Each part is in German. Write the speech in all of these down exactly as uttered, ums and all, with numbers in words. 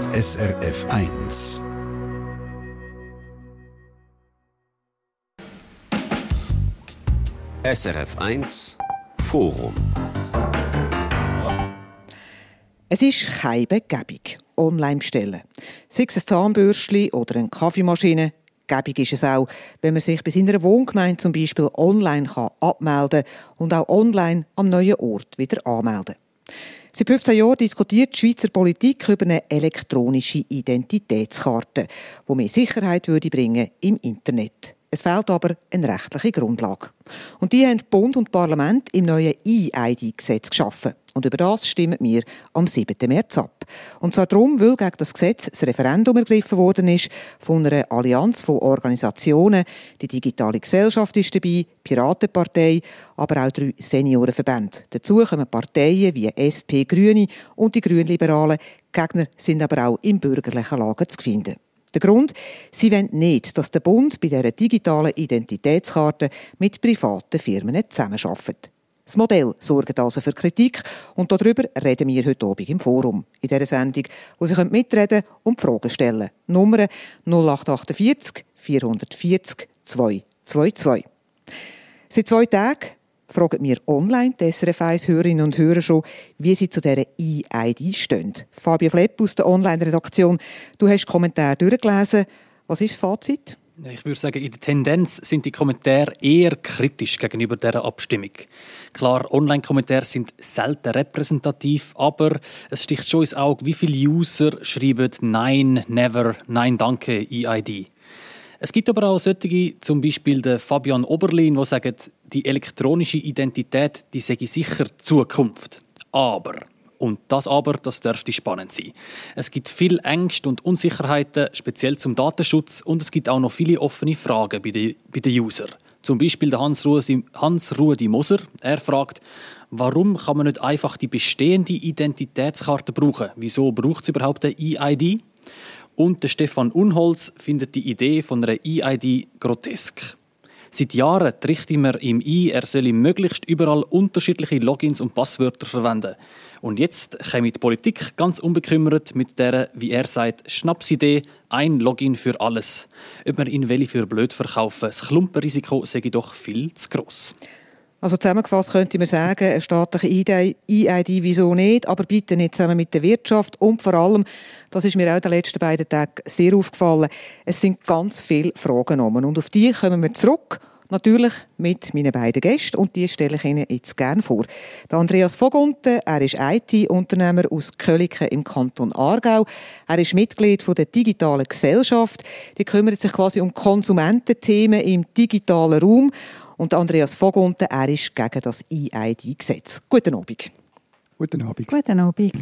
S R F eins. S R F eins Forum. Es ist keine Begebung. Online bestellen. Sei es ein Zahnbürstchen oder eine Kaffeemaschine. Gebig ist es auch, wenn man sich bei seiner Wohngemeinde zum Beispiel online kann abmelden und auch online am neuen Ort wieder anmelden. Seit fünfzehn Jahren diskutiert die Schweizer Politik über eine elektronische Identitätskarte, die mehr Sicherheit würde bringen im Internet. Es fehlt aber eine rechtliche Grundlage. Und die haben Bund und Parlament im neuen E I D-Gesetz geschaffen. Und über das stimmen wir am siebten März ab. Und zwar darum, weil gegen das Gesetz das Referendum ergriffen worden ist von einer Allianz von Organisationen. Die Digitale Gesellschaft ist dabei, die Piratenpartei, aber auch drei Seniorenverbände. Dazu kommen Parteien wie S P, Grüne und die Grünliberalen. Gegner sind aber auch im bürgerlichen Lager zu finden. Der Grund? Sie wollen nicht, dass der Bund bei dieser digitalen Identitätskarte mit privaten Firmen zusammenarbeitet. Das Modell sorgt also für Kritik und darüber reden wir heute Abend im Forum. In dieser Sendung, wo Sie mitreden und Fragen stellen können. Nummer null acht vier acht, vier vier null, zwei zwei zwei. Seit zwei Tagen fragen wir online die S R F eins-Hörerinnen und Hörer schon, wie sie zu dieser E I D stehen. Fabio Flepp aus der Online-Redaktion, du hast die Kommentare durchgelesen. Was ist das Fazit? Ich würde sagen, in der Tendenz sind die Kommentare eher kritisch gegenüber dieser Abstimmung. Klar, Online-Kommentare sind selten repräsentativ, aber es sticht schon ins Auge, wie viele User schreiben «Nein, never, nein, danke, E I D». Es gibt aber auch solche, zum Beispiel den Fabian Oberlin, die sagen, die elektronische Identität, die sei sicher Zukunft. Aber, und das aber, das dürfte spannend sein. Es gibt viel Ängste und Unsicherheiten, speziell zum Datenschutz, und es gibt auch noch viele offene Fragen bei den, bei den Usern. Zum Beispiel der Hans-Rudi Hans-Rudi Moser. Er fragt, warum kann man nicht einfach die bestehende Identitätskarte brauchen? Wieso braucht es überhaupt eine E I D? Und der Stefan Unholz findet die Idee von einer E I D grotesk. Seit Jahren tricht mir ihm ein, er solle möglichst überall unterschiedliche Logins und Passwörter verwenden. Und jetzt kommt die Politik ganz unbekümmert mit der, wie er sagt, Schnapsidee, ein Login für alles. Ob man ihn will für blöd verkaufen, das Klumpenrisiko sei doch viel zu gross. Also zusammengefasst könnte man sagen, eine staatliche E I D wieso nicht, aber bitte nicht zusammen mit der Wirtschaft. Und vor allem, das ist mir auch in den letzten beiden Tagen sehr aufgefallen, es sind ganz viele Fragen um. Und auf die kommen wir zurück, natürlich mit meinen beiden Gästen. Und die stelle ich Ihnen jetzt gerne vor. Der Andreas Vogunten, er ist I T-Unternehmer aus Köliken im Kanton Aargau. Er ist Mitglied der Digitalen Gesellschaft. Die kümmert sich quasi um Konsumententhemen im digitalen Raum. Und Andreas Vogunten, er ist gegen das E I D-Gesetz. Guten Abend. Guten Abend. Guten Abend.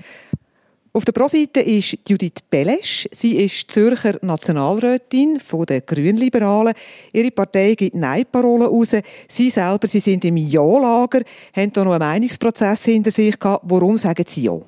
Auf der Pro-Seite ist Judith Belesch. Sie ist Zürcher Nationalrätin der Grünliberalen. Ihre Partei gibt Nein-Parolen raus. Sie selber, sie sind im Ja-Lager, haben da noch einen Meinungsprozess hinter sich gehabt. Warum sagen Sie Ja?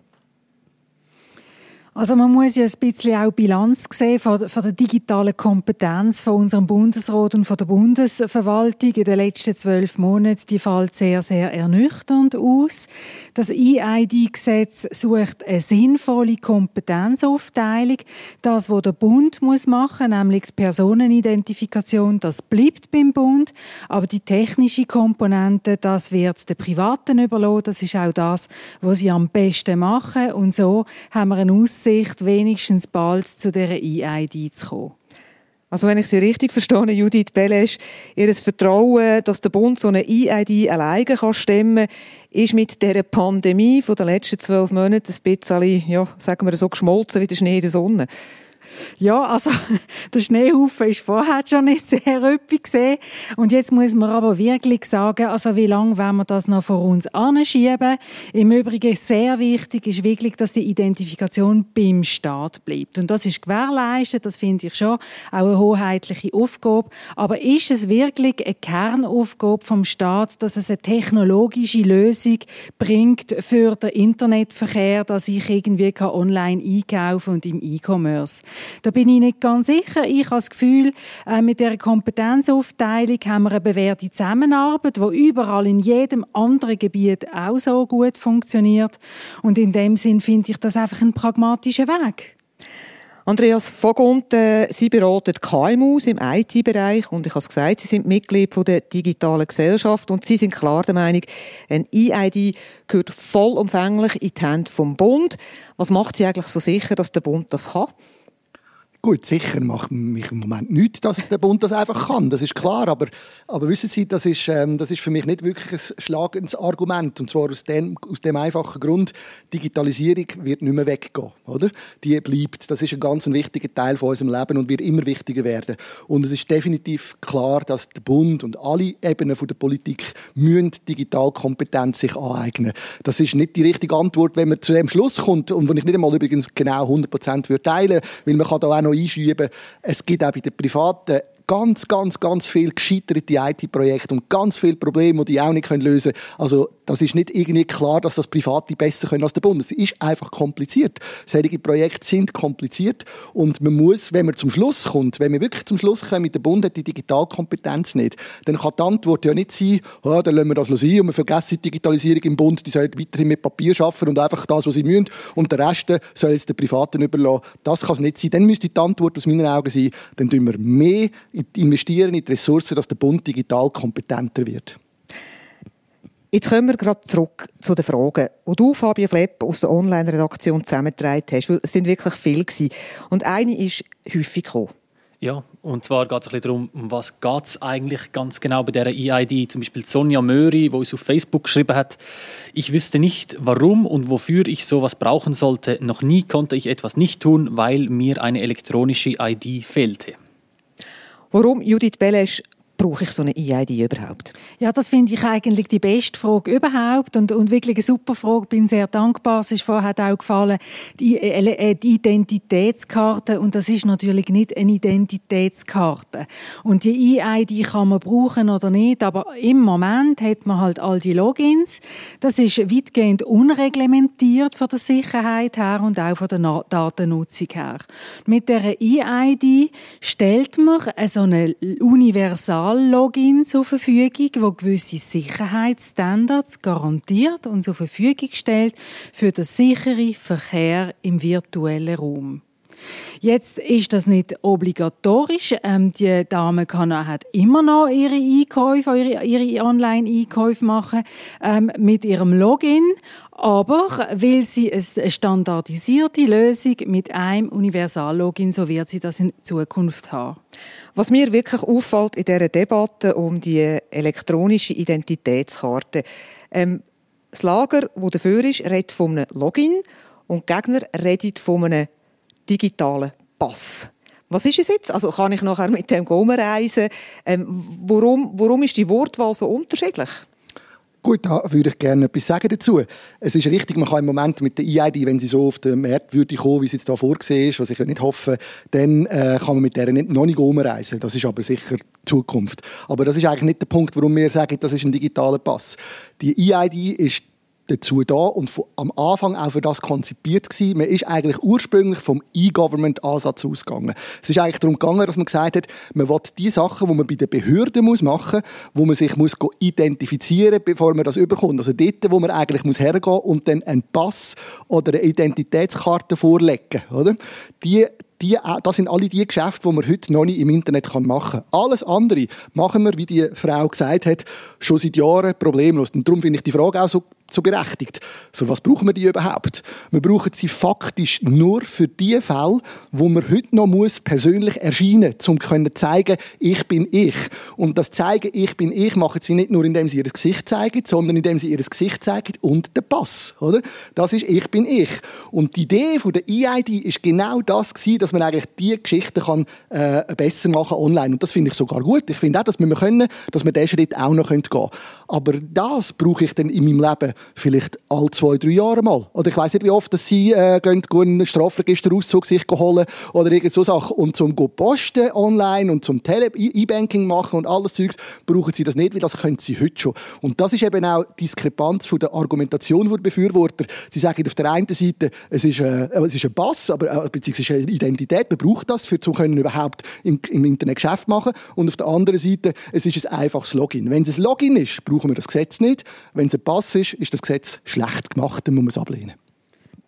Also man muss ja ein bisschen auch Bilanz sehen von, von der digitalen Kompetenz von unserem Bundesrat und von der Bundesverwaltung in den letzten zwölf Monaten. Die fällt sehr, sehr ernüchternd aus. Das E I D-Gesetz sucht eine sinnvolle Kompetenzaufteilung. Das, was der Bund muss machen, nämlich die Personenidentifikation, das bleibt beim Bund. Aber die technische Komponente, das wird den Privaten überlassen. Das ist auch das, was sie am besten machen. Und so haben wir eine Aussicht, wenigstens bald zu dieser E I D zu kommen. Also wenn ich Sie richtig verstehe, Judith Belesch, Ihr Vertrauen, dass der Bund so eine E I D alleine kann stemmen kann, ist mit dieser Pandemie von den letzten zwölf Monaten ein bisschen, ja, sagen wir so, geschmolzen wie der Schnee in der Sonne. Ja, also der Schneehaufen ist vorher schon nicht sehr üppig gesehen. Und jetzt muss man aber wirklich sagen, also wie lange wollen wir das noch vor uns anschieben? Im Übrigen sehr wichtig ist wirklich, dass die Identifikation beim Staat bleibt. Und das ist gewährleistet, das finde ich schon auch eine hoheitliche Aufgabe. Aber ist es wirklich eine Kernaufgabe vom Staat, dass es eine technologische Lösung bringt für den Internetverkehr, dass ich irgendwie online einkaufen und im E-Commerce? Da bin ich nicht ganz sicher. Ich habe das Gefühl, mit dieser Kompetenzaufteilung haben wir eine bewährte Zusammenarbeit, die überall in jedem anderen Gebiet auch so gut funktioniert. Und in dem Sinn finde ich das einfach ein pragmatischer Weg. Andreas Voggund, äh, Sie beraten K M Us im I T-Bereich und ich habe es gesagt, Sie sind Mitglied von der digitalen Gesellschaft und Sie sind klar der Meinung, ein E I D gehört vollumfänglich in die Hände vom Bund. Was macht Sie eigentlich so sicher, dass der Bund das kann? Gut, sicher macht mich im Moment nichts, dass der Bund das einfach kann, das ist klar, aber, aber wissen Sie, das ist, ähm, das ist für mich nicht wirklich ein schlagendes Argument, und zwar aus dem, aus dem einfachen Grund, Digitalisierung wird nicht mehr weggehen, oder? Die bleibt, das ist ein ganz wichtiger Teil von unserem Leben und wird immer wichtiger werden. Und es ist definitiv klar, dass der Bund und alle Ebenen der Politik müssen Digitalkompetenz sich aneignen. Das ist nicht die richtige Antwort, wenn man zu dem Schluss kommt, und wenn ich nicht einmal übrigens genau hundert Prozent teilen würde, weil man kann da auch noch einschieben. Es gibt auch bei den Privaten ganz, ganz, ganz viele gescheiterte I T-Projekte und ganz viele Probleme, die die auch nicht lösen können. Also das ist nicht irgendwie klar, dass das Private besser können als der Bund. Es ist einfach kompliziert. Solche Projekte sind kompliziert und man muss, wenn man zum Schluss kommt, wenn wir wirklich zum Schluss kommen, mit der Bund hat die Digitalkompetenz nicht, dann kann die Antwort ja nicht sein, oh, dann lassen wir das sein und wir vergessen die Digitalisierung im Bund, die sollen weiterhin mit Papier arbeiten und einfach das, was sie müssen, und den Rest soll jetzt den Privaten überlassen. Das kann es nicht sein. Dann müsste die Antwort aus meinen Augen sein, dann tun wir mehr investieren in die Ressourcen, dass der Bund digital kompetenter wird. Jetzt kommen wir gerade zurück zu den Fragen, die du, Fabian Flepp, aus der Online-Redaktion zusammengetragen hast, weil es sind wirklich viele gewesen. Und eine ist häufig gekommen. Ja, und zwar geht es ein bisschen darum, um was geht es eigentlich ganz genau bei dieser E I D. Zum Beispiel Sonja Möri, die uns auf Facebook geschrieben hat, ich wüsste nicht, warum und wofür ich sowas brauchen sollte. Noch nie konnte ich etwas nicht tun, weil mir eine elektronische I D fehlte. Warum, Judith Belesch, brauche ich so eine E I D überhaupt? Ja, das finde ich eigentlich die beste Frage überhaupt und, und wirklich eine super Frage. Bin sehr dankbar. Es ist vorher auch gefallen, die, äh, die Identitätskarte. Und das ist natürlich nicht eine Identitätskarte. Und die E I D kann man brauchen oder nicht, aber im Moment hat man halt all die Logins. Das ist weitgehend unreglementiert von der Sicherheit her und auch von der Na- Datennutzung her. Mit der E I D stellt man so eine universal Login zur Verfügung, wo gewisse Sicherheitsstandards garantiert und zur Verfügung stellt für den sicheren Verkehr im virtuellen Raum. Jetzt ist das nicht obligatorisch. Ähm, die Dame kann auch, hat immer noch ihre Einkäufe, ihre, ihre Online-Einkäufe machen ähm, mit ihrem Login. Aber weil sie eine standardisierte Lösung mit einem Universal-Login, so wird sie das in Zukunft haben. Was mir wirklich auffällt in dieser Debatte um die elektronische Identitätskarte, ähm, das Lager, das dafür ist, redet von einem Login und die Gegner reden von einem digitalen Pass. Was ist es jetzt? Also kann ich nachher mit dem reisen? Ähm, warum, warum ist die Wortwahl so unterschiedlich? Gut, da würde ich gerne etwas sagen dazu. Es ist richtig, man kann im Moment mit der E I D, wenn sie so auf den Markt würde kommen, wie es jetzt da vorgesehen ist, was ich ja nicht hoffe, dann äh, kann man mit der nicht, noch nicht umreisen. Das ist aber sicher die Zukunft. Aber das ist eigentlich nicht der Punkt, warum wir sagen, das ist ein digitaler Pass. Die E I D ist dazu da und von, am Anfang auch für das konzipiert gewesen. Man ist eigentlich ursprünglich vom E-Government-Ansatz ausgegangen. Es ist eigentlich darum gegangen, dass man gesagt hat, man will die Sachen, die man bei den Behörden muss machen muss, wo man sich muss identifizieren muss, bevor man das überkommt. Also dort, wo man eigentlich muss hergehen und dann einen Pass oder eine Identitätskarte vorlegen, oder? Die Die, das sind alle die Geschäfte, die man heute noch nicht im Internet machen kann. Alles andere machen wir, wie die Frau gesagt hat, schon seit Jahren problemlos. Und darum finde ich die Frage auch so, so berechtigt. Für was brauchen wir die überhaupt? Wir brauchen sie faktisch nur für die Fälle, wo man heute noch muss persönlich erscheinen muss, um zu zeigen, ich bin ich. Und das Zeigen, ich bin ich, machen sie nicht nur, indem sie ihr Gesicht zeigen, sondern indem sie ihr Gesicht zeigen und den Pass. Oder? Das ist ich bin ich. Und die Idee von der E I D ist genau das gewesen, dass man eigentlich diese Geschichten kann, äh, besser machen online. Und das finde ich sogar gut. Ich finde auch, dass wir können, dass wir diesen Schritt auch noch gehen können. Aber das brauche ich dann in meinem Leben vielleicht alle zwei, drei Jahre mal. Oder ich weiss nicht, wie oft dass Sie äh, gehen, einen Strafregisterauszug sich holen oder irgend so Sachen. Und zum Posten online und zum Tele- E-Banking machen und alles Zeugs brauchen Sie das nicht, weil das können Sie heute schon. Und das ist eben auch die Diskrepanz von der Argumentation der Befürworter. Sie sagen auf der einen Seite, es ist, äh, es ist ein Pass, aber, äh, beziehungsweise eine Identität, man braucht das, für zu können überhaupt im, im Internet Geschäft machen. Und auf der anderen Seite, es ist ein einfaches Login. Wenn es ein Login ist, brauchen wir das Gesetz nicht. Wenn es ein Pass ist, ist das Gesetz schlecht gemacht, dann muss man es ablehnen.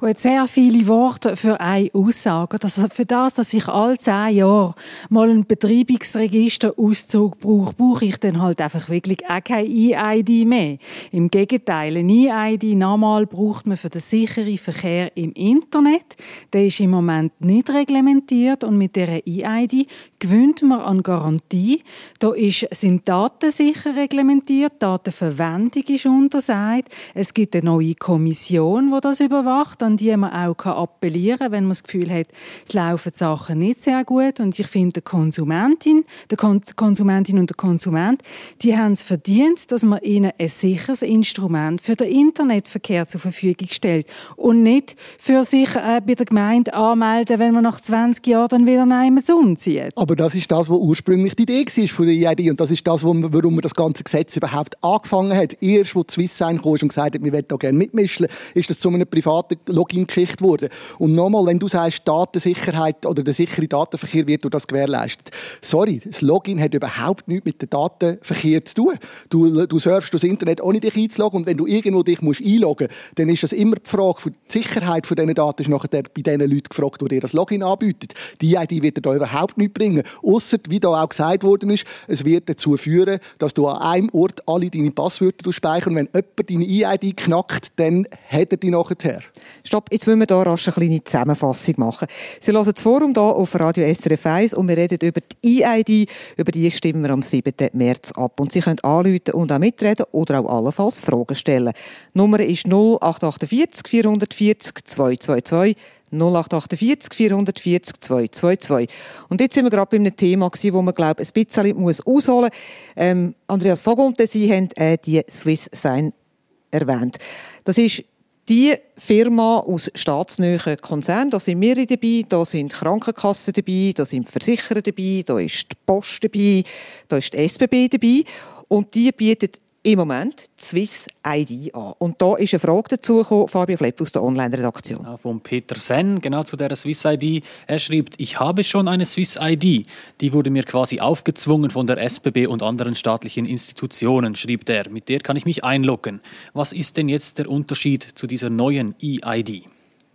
Gut, sehr viele Worte für eine Aussage. Also für das, dass ich alle zehn Jahre mal einen Betreibungsregisterauszug brauche, brauche ich dann halt einfach wirklich auch kein E I D mehr. Im Gegenteil, ein E I D nochmal braucht man für den sicheren Verkehr im Internet. Der ist im Moment nicht reglementiert und mit dieser E I D gewinnt man an Garantie. Da ist, sind Daten sicher reglementiert, Datenverwendung ist untersagt. Es gibt eine neue Kommission, die das überwacht, an die man auch appellieren kann, wenn man das Gefühl hat, es laufen Sachen nicht sehr gut. Und ich finde, die Konsumentin, die Konsumentin und der Konsument, die haben es verdient, dass man ihnen ein sicheres Instrument für den Internetverkehr zur Verfügung stellt und nicht für sich äh, bei der Gemeinde anmelden, wenn man nach zwanzig Jahren dann wieder neimen umzieht. Aber das ist das, was ursprünglich die Idee war von der E I D und das ist das, warum man das ganze Gesetz überhaupt angefangen hat. Erst, als Swisssign kam und gesagt hat, wir wollen da gerne mitmischen, ist das zu einer privaten Login-Geschichte geworden. Und nochmal, wenn du sagst, Datensicherheit oder der sichere Datenverkehr wird durch das gewährleistet. Sorry, das Login hat überhaupt nichts mit dem Datenverkehr zu tun. Du, du surfst das Internet, ohne dich einzuloggen und wenn du irgendwo dich musst einloggen musst, dann ist das immer die Frage für die Sicherheit von diesen Daten ist nachher bei den Leuten gefragt, die dir das Login anbieten. Die E I D wird dir da überhaupt nichts bringen. Ausser, wie da auch gesagt worden ist, es wird dazu führen, dass du an einem Ort alle deine Passwörter speichern und wenn jemand deine E I D knackt, dann hat er die nachher. Stopp, jetzt müssen wir hier rasch eine kleine Zusammenfassung machen. Sie hören das Forum hier auf Radio S R F eins und wir reden über die E I D. Über die stimmen wir am siebten März ab. Und Sie können anrufen und auch mitreden oder auch allenfalls Fragen stellen. Die Nummer ist null acht acht vier vier vier null zwei zwei zwei. null acht acht vier vier vier zwei zwei zwei. Und jetzt sind wir gerade bei einem Thema gewesen, wo man, glaube ich, ein bisschen muss ausholen muss. Ähm, Andreas Vogunte, Sie haben äh, die Swisssign erwähnt. Das ist die Firma aus staatsnahen Konzernen. Da sind wir dabei, da sind Krankenkassen dabei, da sind Versicherer dabei, da ist die Post dabei, da ist die S B B dabei. Und die bietet im Moment Swiss I D an. Und da ist eine Frage dazu gekommen, Fabio Flepp aus der Online-Redaktion. Ja, von Peter Senn, genau zu der Swiss I D. Er schreibt, ich habe schon eine Swiss I D. Die wurde mir quasi aufgezwungen von der S B B und anderen staatlichen Institutionen, schrieb er. Mit der kann ich mich einloggen. Was ist denn jetzt der Unterschied zu dieser neuen E I D?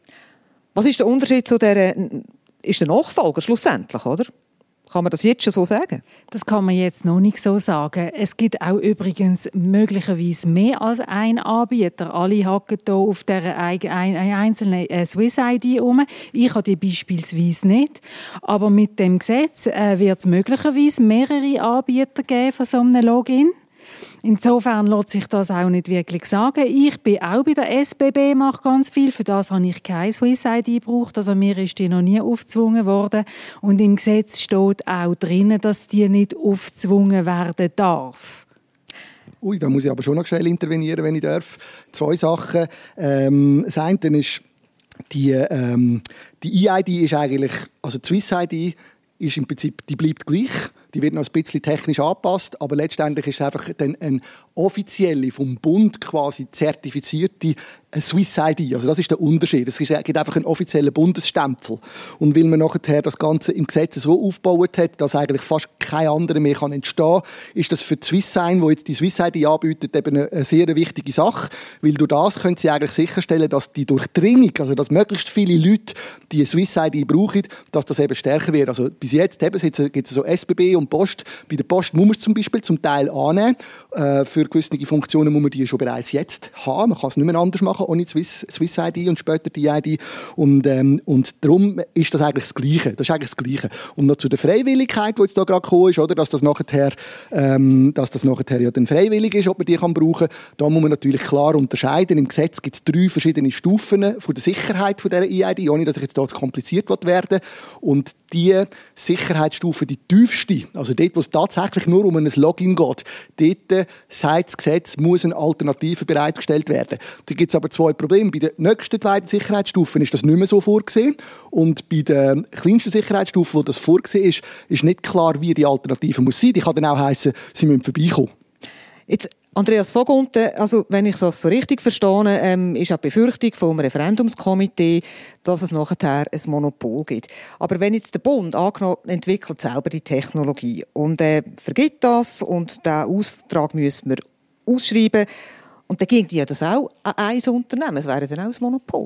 Was ist der Unterschied zu der, ist der Nachfolger schlussendlich, oder? Kann man das jetzt schon so sagen? Das kann man jetzt noch nicht so sagen. Es gibt auch übrigens möglicherweise mehr als einen Anbieter. Alle hacken hier auf dieser einzelnen Swiss I D um. Ich habe die beispielsweise nicht. Aber mit dem Gesetz äh, wird es möglicherweise mehrere Anbieter geben von so einem Login. Insofern lässt sich das auch nicht wirklich sagen. Ich bin auch bei der S B B, mache ganz viel. Für das habe ich keine Swiss I D gebraucht. Also mir ist die noch nie aufgezwungen worden. Und im Gesetz steht auch drin, dass die nicht aufgezwungen werden darf. Ui, da muss ich aber schon noch schnell intervenieren, wenn ich darf. Zwei Sachen. Ähm, das eine ist, die, ähm, die E I D ist eigentlich, also die Swiss I D ist im Prinzip, die bleibt gleich. Die wird noch ein bisschen technisch angepasst, aber letztendlich ist es einfach dann eine offizielle, vom Bund quasi zertifizierte Swiss I D. Also das ist der Unterschied. Es gibt einfach einen offiziellen Bundesstempel. Und weil man nachher das Ganze im Gesetz so aufgebaut hat, dass eigentlich fast kein anderer mehr entstehen kann, ist das für die Swisssign, die jetzt die Swiss I D anbietet, eben eine sehr wichtige Sache. Weil durch das können sie eigentlich sicherstellen, dass die Durchdringung, also dass möglichst viele Leute die Swiss I D brauchen, dass das eben stärker wird. Also bis jetzt eben, gibt es so S B B und Post. Bei der Post muss man es zum Beispiel zum Teil annehmen. Äh, für gewisse Funktionen muss man die schon bereits jetzt haben. Man kann es nicht mehr anders machen ohne Swiss, Swiss I D und später die I D. Und, ähm, und darum ist das eigentlich das Gleiche. Das ist eigentlich das Gleiche. Und noch zu der Freiwilligkeit, die jetzt da gerade gekommen ist, oder, dass das nachher, ähm, dass das nachher ja dann freiwillig ist, ob man die kann brauchen kann. Da muss man natürlich klar unterscheiden. Im Gesetz gibt es drei verschiedene Stufen von der Sicherheit von dieser E I D, ohne dass ich jetzt da zu kompliziert werden will. Und die Sicherheitsstufe, die tiefste, also dort, wo es tatsächlich nur um ein Login geht, dort sagt das Gesetz, muss eine Alternative bereitgestellt werden. Da gibt es aber zwei Probleme. Bei den nächsten beiden Sicherheitsstufen ist das nicht mehr so vorgesehen. Und bei der kleinsten Sicherheitsstufe, wo das vorgesehen ist, ist nicht klar, wie die Alternative muss sein. Die kann dann auch heissen, sie müssen vorbeikommen. Jetzt Andreas Vogunte, also wenn ich das so richtig verstehe, ähm, ist auch die Befürchtung vom Referendumskomitee, dass es nachher ein Monopol gibt. Aber wenn jetzt der Bund angenommen entwickelt selber die Technologie und äh, vergibt das und den Auftrag müssen wir ausschreiben, und dann ging ja das auch an ein Unternehmen, es wäre dann auch ein Monopol.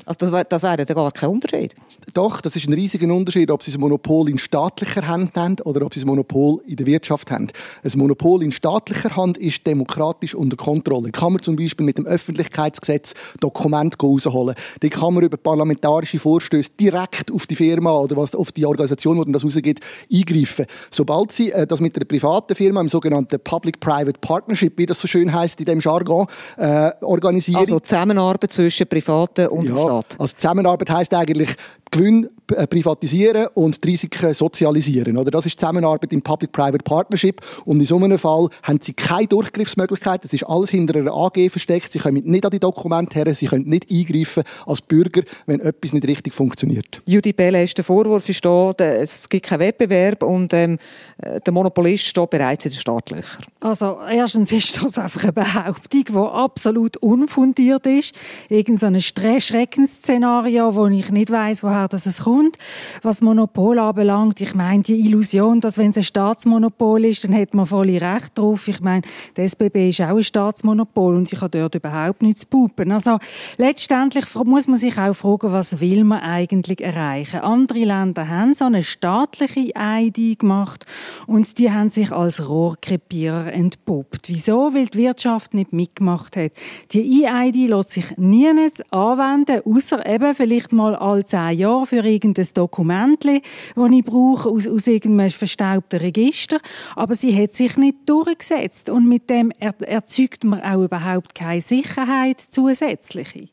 Also das wäre das wär ja gar kein Unterschied. Doch, das ist ein riesiger Unterschied, ob sie ein Monopol in staatlicher Hand haben oder ob sie ein Monopol in der Wirtschaft haben. Ein Monopol in staatlicher Hand ist demokratisch unter Kontrolle. Kann man zum Beispiel mit dem Öffentlichkeitsgesetz Dokumente rausholen. Die kann man über parlamentarische Vorstöße direkt auf die Firma oder was, auf die Organisation, die das rausgibt, eingreifen. Sobald sie äh, das mit einer privaten Firma im sogenannten Public-Private Partnership, wie das so schön heisst in dem Jargon, äh, organisieren. Also Zusammenarbeit zwischen Privaten und ja, dem Staat. Also Zusammenarbeit heisst eigentlich Gewinn privatisieren und die Risiken sozialisieren. Oder? Das ist Zusammenarbeit im Public-Private Partnership. Und in so einem Fall haben sie keine Durchgriffsmöglichkeit. Das ist alles hinter einer A G versteckt. Sie können nicht an die Dokumente her. Sie können nicht eingreifen als Bürger, wenn etwas nicht richtig funktioniert. Judith Belesch, der Vorwurf ist da, es gibt keinen Wettbewerb und ähm, der Monopolist steht bereits in den Startlöchern. Also erstens ist das einfach eine Behauptung, die absolut unfundiert ist. Irgend so ein Schreckensszenario, wo ich nicht weiss, woher das kommt. Was Monopol anbelangt, ich meine, die Illusion, dass wenn es ein Staatsmonopol ist, dann hat man voll Recht drauf. Ich meine, der S B B ist auch ein Staatsmonopol und ich habe dort überhaupt nichts zu pupen. Also letztendlich muss man sich auch fragen, was will man eigentlich erreichen? Andere Länder haben so eine staatliche I D gemacht und die haben sich als Rohrkrepierer entpuppt. Wieso? Weil die Wirtschaft nicht mitgemacht hat. Die I D lässt sich nirgends anwenden, außer eben vielleicht mal alle zehn Jahre für irgendein Dokument, das ich brauche, aus, aus irgendeinem verstaubten Register. Aber sie hat sich nicht durchgesetzt. Und mit dem er, erzeugt man auch überhaupt keine Sicherheit zusätzliche.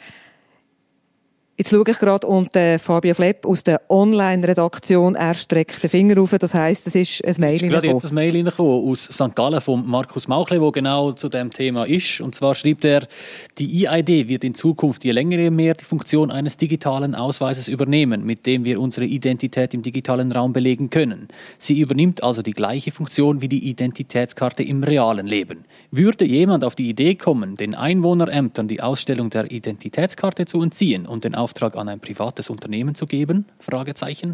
Jetzt schaue ich gerade und äh, Fabio Flepp aus der Online-Redaktion, er streckt den Finger rauf. Das heisst, es ist ein Mail reingekommen. Gerade jetzt ein Mail reingekommen aus Sankt Gallen von Markus Mauchle, der genau zu dem Thema ist. Und zwar schreibt er, die I I D wird in Zukunft je länger je mehr die Funktion eines digitalen Ausweises übernehmen, mit dem wir unsere Identität im digitalen Raum belegen können. Sie übernimmt also die gleiche Funktion wie die Identitätskarte im realen Leben. Würde jemand auf die Idee kommen, den Einwohnerämtern die Ausstellung der Identitätskarte zu entziehen und den Auftrag an ein privates Unternehmen zu geben? Fragezeichen.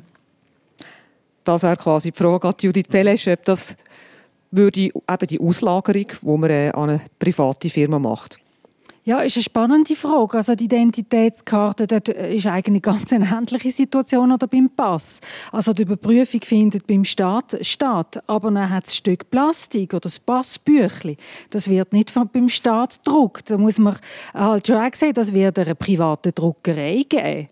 Das wäre quasi die Frage an Judith Belesch, ob das würde eben die Auslagerung, die man äh, an eine private Firma macht. Ja, ist eine spannende Frage. Also die Identitätskarte, dort ist eigentlich ganz eine ähnliche Situation oder beim Pass. Also die Überprüfung findet beim Staat statt, aber dann hat das Stück Plastik oder das Passbüchli, das wird nicht von, beim Staat gedruckt. Da muss man halt schon auch sehen, das wird eine private Druckerei geben.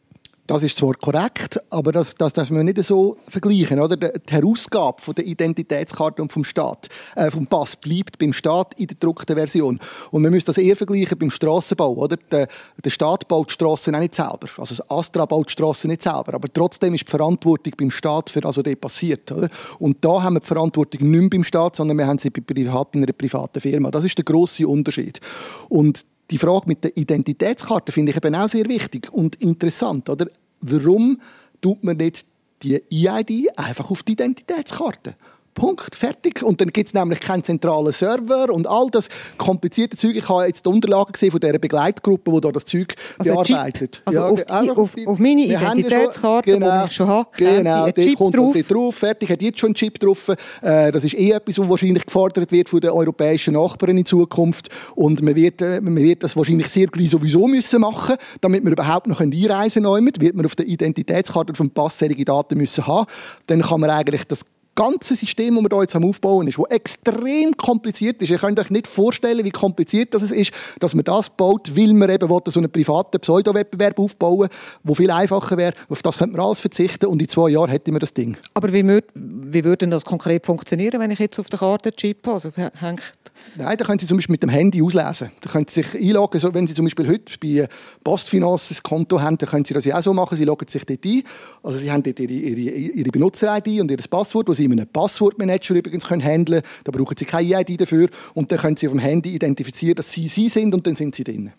Das ist zwar korrekt, aber das, das darf man nicht so vergleichen. Oder? Die Herausgabe von der Identitätskarte und vom Staat, äh, vom Pass bleibt beim Staat in der gedruckten Version. Und man müsste das eher vergleichen beim Strassenbau. Oder? Der, der Staat baut die Strassen auch nicht selber. Also das Astra baut die Strassen nicht selber. Aber trotzdem ist die Verantwortung beim Staat für das, was dort passiert. Oder? Und da haben wir die Verantwortung nicht mehr beim Staat, sondern wir haben sie bei privat, in einer privaten Firma. Das ist der grosse Unterschied. Und die Frage mit der Identitätskarte finde ich eben auch sehr wichtig und interessant. Oder? Warum tut man nicht die I I D einfach auf die Identitätskarte? Punkt, fertig. Und dann gibt es nämlich keinen zentralen Server und all das komplizierte Zeug. Ich habe jetzt die Unterlagen gesehen von dieser Begleitgruppe, die da das Zeug also bearbeitet. Also ja, auf, die, auf, auf meine Identitätskarte, ja genau, die ich schon habe, genau, ein Chip kommt drauf. drauf. Fertig, hat jetzt schon einen Chip drauf. Das ist eh etwas, was wahrscheinlich gefordert wird von den europäischen Nachbarn in Zukunft. Und man wird, man wird das wahrscheinlich sehr gleich sowieso müssen machen, damit wir überhaupt noch einreisen können. Wird man auf der Identitätskarte vom Pass solche Daten müssen haben. Dann kann man eigentlich das ganze System, das wir hier jetzt aufbauen, ist, das extrem kompliziert ist. Ihr könnt euch nicht vorstellen, wie kompliziert das ist, dass man das baut, weil man eben so einen privaten Pseudo-Wettbewerb aufbauen will, der viel einfacher wäre. Auf das könnte man alles verzichten und in zwei Jahren hätten wir das Ding. Aber wie, würd, wie würde das konkret funktionieren, wenn ich jetzt auf der Karte einen Chip habe? Also hängt Nein, da können Sie zum Beispiel mit dem Handy auslesen. Da können Sie sich einloggen, so, wenn Sie zum Beispiel heute bei Postfinance ein Konto haben, dann können Sie das ja auch so machen. Sie loggen sich dort ein. Also Sie haben dort Ihre, Ihre, Ihre Benutzer-I D und Ihr Passwort, das Sie in einem Passwortmanager übrigens können handeln können. Da brauchen Sie keine I D dafür. Und dann können Sie auf dem Handy identifizieren, dass Sie Sie sind und dann sind Sie drin.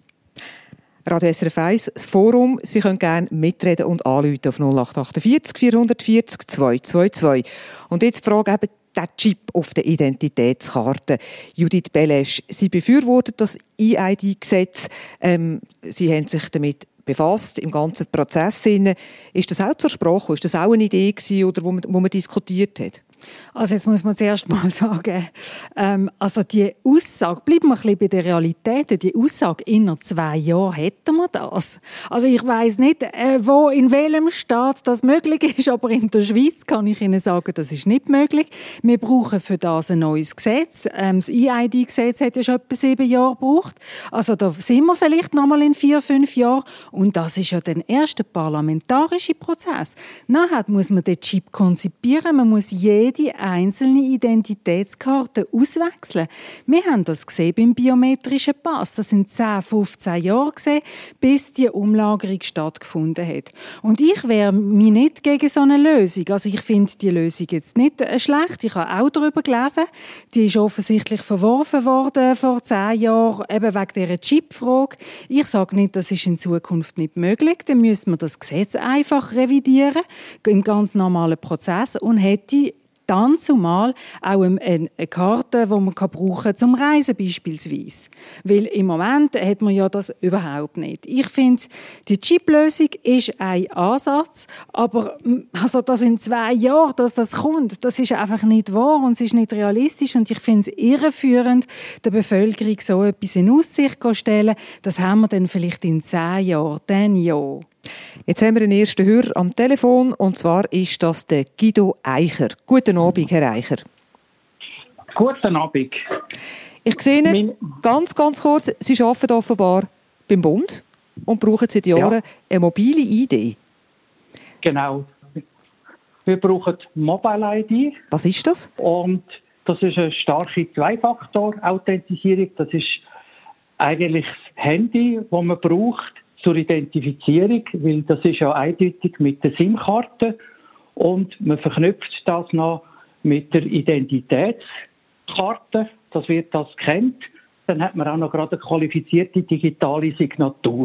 Radio S R F eins, das Forum. Sie können gerne mitreden und anrufen auf null acht acht vier vier vier vier zwei zwei zwei. Und jetzt die Frage eben, der Chip auf der Identitätskarte. Judith Belesch, Sie befürworten das I I D-Gesetz. Ähm, Sie haben sich damit befasst, im ganzen Prozess. Ist das auch zur Sprache? Ist das auch eine Idee gewesen, oder wo man, wo man diskutiert hat? Also jetzt muss man zuerst mal sagen, ähm, also die Aussage, bleiben wir ein bisschen bei der Realität, die Aussage, innerhalb zwei Jahren hätten wir das. Also ich weiss nicht, äh, wo, in welchem Staat das möglich ist, aber in der Schweiz kann ich Ihnen sagen, das ist nicht möglich. Wir brauchen für das ein neues Gesetz. Ähm, das I I D-Gesetz hat ja schon etwa sieben Jahre gebraucht. Also da sind wir vielleicht noch mal in vier, fünf Jahren. Und das ist ja der erste parlamentarische Prozess. Nachher muss man den Chip konzipieren, man muss jede einzelne Identitätskarte auswechseln. Wir haben das gesehen beim biometrischen Pass. Das sind zehn, fünfzehn Jahre gesehen, bis die Umlagerung stattgefunden hat. Und ich wehre mich nicht gegen so eine Lösung. Also ich finde die Lösung jetzt nicht schlecht. Ich habe auch darüber gelesen. Die ist offensichtlich verworfen worden vor zehn Jahren, eben wegen dieser Chip-Frage. Ich sage nicht, das ist in Zukunft nicht möglich. Dann müsste man das Gesetz einfach revidieren, im ganz normalen Prozess, und hätte dann zumal auch eine Karte, die man brauchen kann zum Reisen beispielsweise. Weil im Moment hat man ja das überhaupt nicht. Ich finde, die Chip-Lösung ist ein Ansatz, aber also das in zwei Jahren, dass das kommt, das ist einfach nicht wahr und es ist nicht realistisch, und ich finde es irreführend, der Bevölkerung so etwas in Aussicht zu stellen. Das haben wir dann vielleicht in zehn Jahren, dann ja. Jetzt haben wir einen ersten Hörer am Telefon, und zwar ist das der Guido Eicher. Guten Abend, Herr Eicher. Guten Abend. Ich sehe Ihnen ganz, ganz kurz, Sie arbeiten offenbar beim Bund und brauchen seit Jahren ja. eine mobile I D. Genau. Wir brauchen Mobile I D. Was ist das? Und das ist eine starke Zwei-Faktor-Authentisierung. Das ist eigentlich das Handy, das man braucht zur Identifizierung, weil das ist ja eindeutig mit der SIM-Karte, und man verknüpft das noch mit der Identitätskarte, das wird das kennt. Dann hat man auch noch gerade eine qualifizierte digitale Signatur.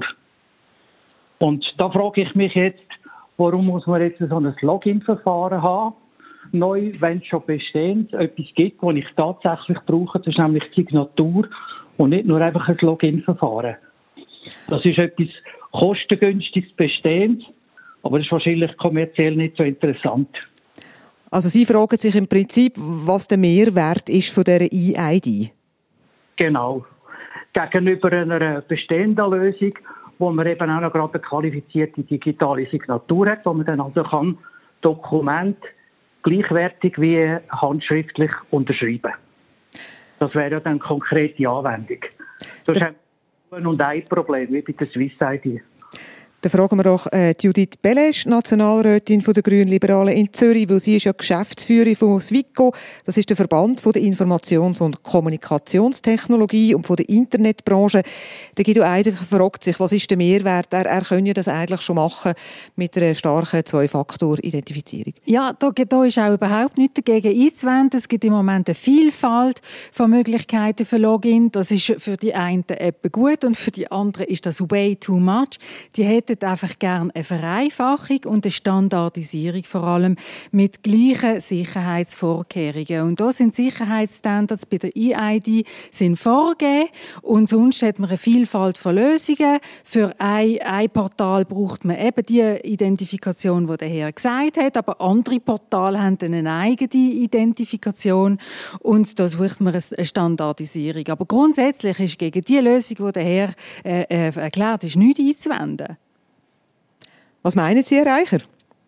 Und da frage ich mich jetzt, warum muss man jetzt so ein Login-Verfahren haben? Neu, wenn es schon bestehend etwas gibt, das ich tatsächlich brauche, das ist nämlich die Signatur und nicht nur einfach ein Login-Verfahren. Das ist etwas kostengünstiges, bestehendes, aber das ist wahrscheinlich kommerziell nicht so interessant. Also Sie fragen sich im Prinzip, was der Mehrwert ist von dieser I I D? Genau. Gegenüber einer bestehenden Lösung, wo man eben auch noch gerade eine qualifizierte digitale Signatur hat, wo man dann also kann Dokumente gleichwertig wie handschriftlich unterschreiben. Das wäre ja dann konkrete Anwendung. Das ist und ein Problem, wie bei der Swiss I D. Dann fragen wir doch äh, Judith Belesch, Nationalrätin von der Grünliberalen in Zürich, weil sie ist ja Geschäftsführerin von SWICO. Das ist der Verband von der Informations- und Kommunikationstechnologie und von der Internetbranche. Der Guido Eicher fragt sich, was ist der Mehrwert? Er, er könne das eigentlich schon machen mit einer starken Zwei-Faktor-Identifizierung. Ja, da, da ist auch überhaupt nichts dagegen einzuwenden. Es gibt im Moment eine Vielfalt von Möglichkeiten für Login. Das ist für die einen App gut und für die anderen ist das way too much. Die hätten einfach gerne eine Vereinfachung und eine Standardisierung, vor allem mit gleichen Sicherheitsvorkehrungen. Und da sind Sicherheitsstandards bei der I I D sind vorgegeben, und sonst hat man eine Vielfalt von Lösungen. Für ein, ein Portal braucht man eben die Identifikation, die der Herr gesagt hat, aber andere Portale haben eine eigene Identifikation, und da sucht man eine Standardisierung. Aber grundsätzlich ist gegen die Lösung, die der Herr äh, äh, erklärt, ist nichts einzuwenden. Was meinen Sie, Herr Eicher?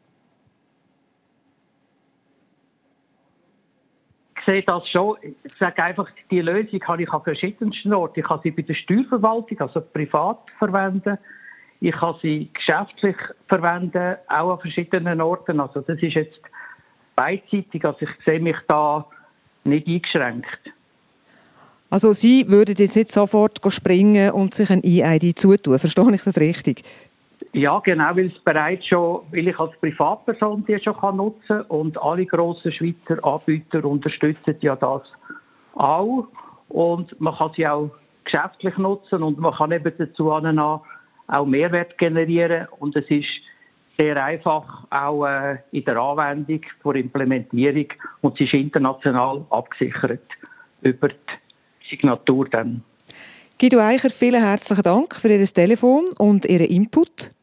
Ich sehe das schon. Ich sage einfach, die Lösung habe ich an verschiedensten Orten. Ich kann sie bei der Steuerverwaltung, also privat, verwenden. Ich kann sie geschäftlich verwenden, auch an verschiedenen Orten. Also das ist jetzt beidseitig. Also ich sehe mich da nicht eingeschränkt. Also Sie würden jetzt nicht sofort springen und sich ein I I D zutun. Verstehe ich das richtig? Ja, genau, weil es bereits schon, weil ich als Privatperson die schon kann nutzen, und alle grossen Schweizer Anbieter unterstützen ja das auch, und man kann sie auch geschäftlich nutzen, und man kann eben dazu auch Mehrwert generieren, und es ist sehr einfach auch äh, in der Anwendung, vor Implementierung, und sie ist international abgesichert über die Signatur dann. Guido Eicher, vielen herzlichen Dank für Ihr Telefon und Ihren Input.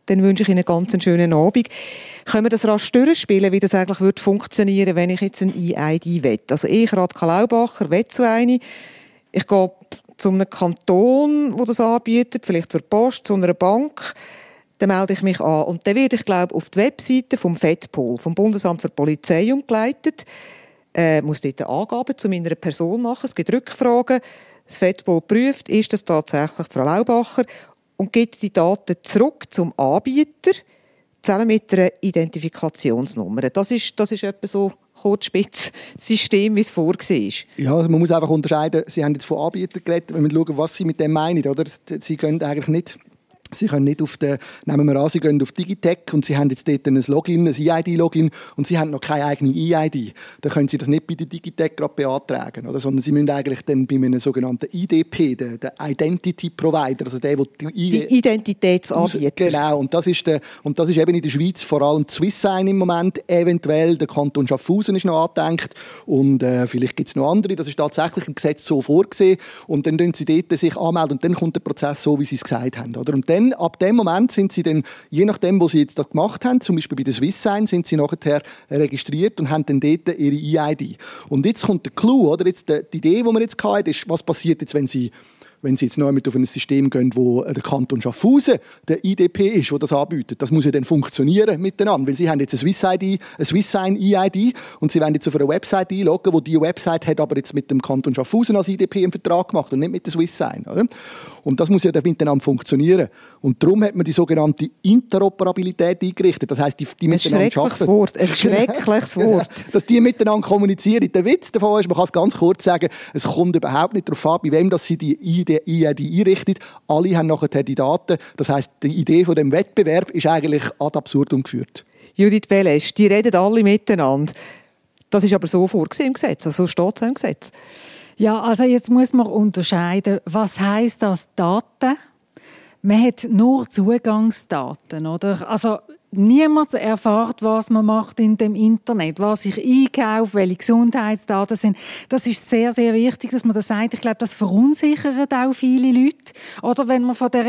Dann wünsche ich Ihnen einen ganz schönen Abend. Können wir das rasch durchspielen, wie das eigentlich wird funktionieren, wenn ich jetzt ein E I D will? Also ich, Radka Laubacher, will so eine. Ich gehe zu einem Kanton, der das anbietet, vielleicht zur Post, zu einer Bank. Dann melde ich mich an. Und dann werde ich, glaube ich, auf die Webseite vom FedPol, vom Bundesamt für Polizei, umgeleitet. Äh, muss dort Angaben zu meiner Person machen. Es gibt Rückfragen. Das FedPol prüft, ist das tatsächlich Frau Laubacher, und gibt die Daten zurück zum Anbieter, zusammen mit einer Identifikationsnummer. Das ist, das ist etwa so kurzspitz System, wie es vorgesehen ist. Ja, also man muss einfach unterscheiden, Sie haben jetzt von Anbietern geredet, wenn wir schauen, was Sie mit dem meinen. Oder? Sie können eigentlich nicht... Sie können nicht auf den, nehmen wir an, Sie gehen auf Digitech und Sie haben jetzt dort ein Login, ein E I D-Login und Sie haben noch keine eigene E I D. Dann können Sie das nicht bei der Digitech gerade beantragen, oder? Sondern Sie müssen eigentlich dann bei einem sogenannten I D P, der, der Identity Provider, also der, der die, die Identitätsanbieter. Genau, und das, ist der, und das ist eben in der Schweiz vor allem Swisssign im Moment, eventuell der Kanton Schaffhausen ist noch angedenkt und äh, vielleicht gibt es noch andere, das ist tatsächlich im Gesetz so vorgesehen und dann können Sie dort sich anmelden und dann kommt der Prozess so, wie Sie es gesagt haben, oder? Und dann, ab dem Moment sind Sie dann, je nachdem, was Sie jetzt da gemacht haben, zum Beispiel bei der Swisssign, sind Sie nachher registriert und haben dann dort Ihre E I D. Und jetzt kommt der Clou, oder? Jetzt die, die Idee, die wir jetzt hatten, ist, was passiert jetzt, wenn Sie wenn Sie jetzt noch einmal auf ein System gehen, wo der Kanton Schaffhausen der I D P ist, der das anbietet. Das muss ja dann funktionieren miteinander, weil Sie haben jetzt eine Swiss-I D, eine Swisssign E I D und Sie wollen jetzt auf einer Website einloggen, wo diese Website hat aber jetzt mit dem Kanton Schaffhausen als I D P einen Vertrag gemacht und nicht mit der Swisssign. Oder? Und das muss ja dann miteinander funktionieren. Und darum hat man die sogenannte Interoperabilität eingerichtet. Das heisst, die, die miteinander arbeiten. Ein Wort, ein schreckliches Wort. Dass die miteinander kommunizieren. Der Witz davon ist, man kann es ganz kurz sagen, es kommt überhaupt nicht darauf an, bei wem dass sie die I D einrichten. Alle haben nachher die Daten. Das heisst, die Idee von dem Wettbewerb ist eigentlich ad absurdum geführt. Judith Belesch, die reden alle miteinander. Das ist aber so vorgesehen im Gesetz, also so steht es im Gesetz. Ja, also jetzt muss man unterscheiden, was heisst das Daten? Man hat nur Zugangsdaten, oder? Also niemand erfährt, was man macht in dem Internet, was ich einkaufe, welche Gesundheitsdaten sind. Das ist sehr, sehr wichtig, dass man das sagt. Ich glaube, das verunsichert auch viele Leute. Oder wenn man von dieser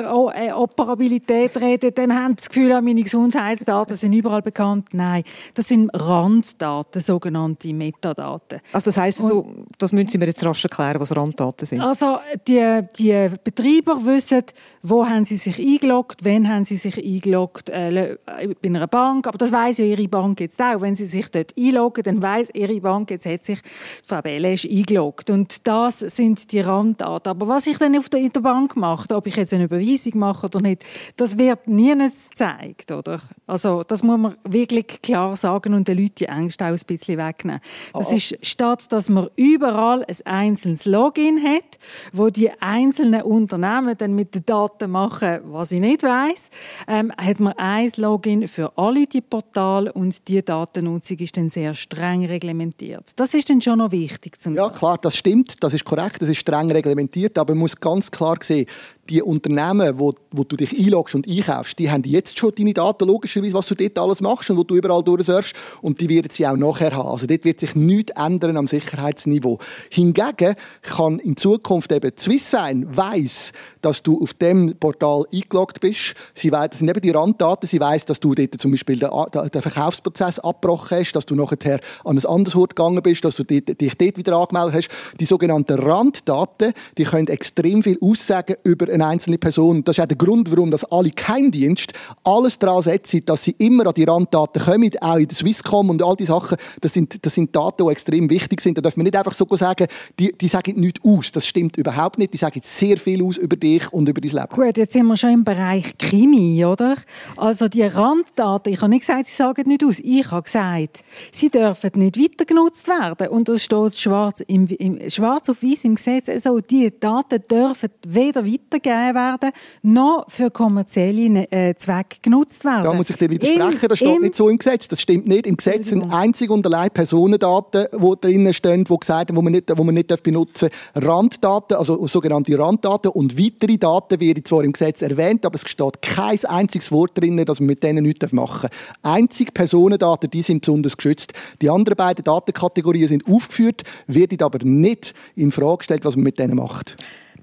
Interoperabilität redet, dann haben sie das Gefühl, meine Gesundheitsdaten sind überall bekannt. Nein, das sind Randdaten, sogenannte Metadaten. Also das heisst, so, das müssen Sie mir jetzt rasch erklären, was Randdaten sind. Also die, die Betreiber wissen, wo haben sie sich eingeloggt, wann haben sie sich eingeloggt, äh, bei einer Bank, aber das weiss ja Ihre Bank jetzt auch. Wenn Sie sich dort einloggen, dann weiss Ihre Bank, jetzt hat sich Frau Belesch eingeloggt. Und das sind die Randdaten. Aber was ich dann auf der, in der Bank mache, ob ich jetzt eine Überweisung mache oder nicht, das wird nirgends gezeigt, oder? Also das muss man wirklich klar sagen und den Leuten die Ängste auch ein bisschen wegnehmen. Das oh. ist, statt dass man überall ein einzelnes Login hat, wo die einzelnen Unternehmen dann mit den Daten machen, was ich nicht weiss, ähm, hat man ein Login für alle die Portale und die Datennutzung ist dann sehr streng reglementiert. Das ist dann schon noch wichtig zum Ja, klar, das stimmt, das ist korrekt, das ist streng reglementiert, aber man muss ganz klar sehen, die Unternehmen, wo, wo du dich einloggst und einkaufst, die haben jetzt schon deine Daten, logischerweise, was du dort alles machst und wo du überall durchsurfst und die werden sie auch nachher haben. Also dort wird sich nichts ändern am Sicherheitsniveau. Hingegen kann in Zukunft eben Swisssign weiss, dass du auf dem Portal eingeloggt bist. Sie weiss, das sind eben die Randdaten. Sie weiss, dass du dort zum Beispiel den, den Verkaufsprozess abgebrochen hast, dass du nachher an ein anderes Ort gegangen bist, dass du dich dort wieder angemeldet hast. Die sogenannten Randdaten, die können extrem viel aussagen über eine einzelne Person. Das ist auch der Grund, warum das alle Geheimdienste alles daran setzen, dass sie immer an die Randdaten kommen, auch in der Swisscom und all die Sachen. Das sind, das sind Daten, die extrem wichtig sind. Da darf man nicht einfach so sagen, die, die sagen nichts aus. Das stimmt überhaupt nicht. Die sagen sehr viel aus über dich und über dein Leben. Gut, jetzt sind wir schon im Bereich Krimi, oder? Also die Randdaten, ich habe nicht gesagt, sie sagen nicht aus. Ich habe gesagt, sie dürfen nicht weiter genutzt werden. Und das steht schwarz, im, im, schwarz auf weiß im Gesetz. Also die Daten dürfen weder weitergegeben werden, noch für kommerzielle äh, Zwecke genutzt werden. Da muss ich dir widersprechen, Im, das steht nicht so im Gesetz. Das stimmt nicht. Im Gesetz sind einzig und allein Personendaten, die drinnen stehen, die gesagt haben, die man nicht, die man nicht benutzen darf. Randdaten, also sogenannte Randdaten und weitere Daten werden zwar im Gesetz erwähnt, aber es steht kein einziges Wort drin, dass man mit denen nichts machen darf. Einzig Personendaten, die sind besonders geschützt. Die anderen beiden Datenkategorien sind aufgeführt, werden aber nicht in Frage gestellt, was man mit denen macht.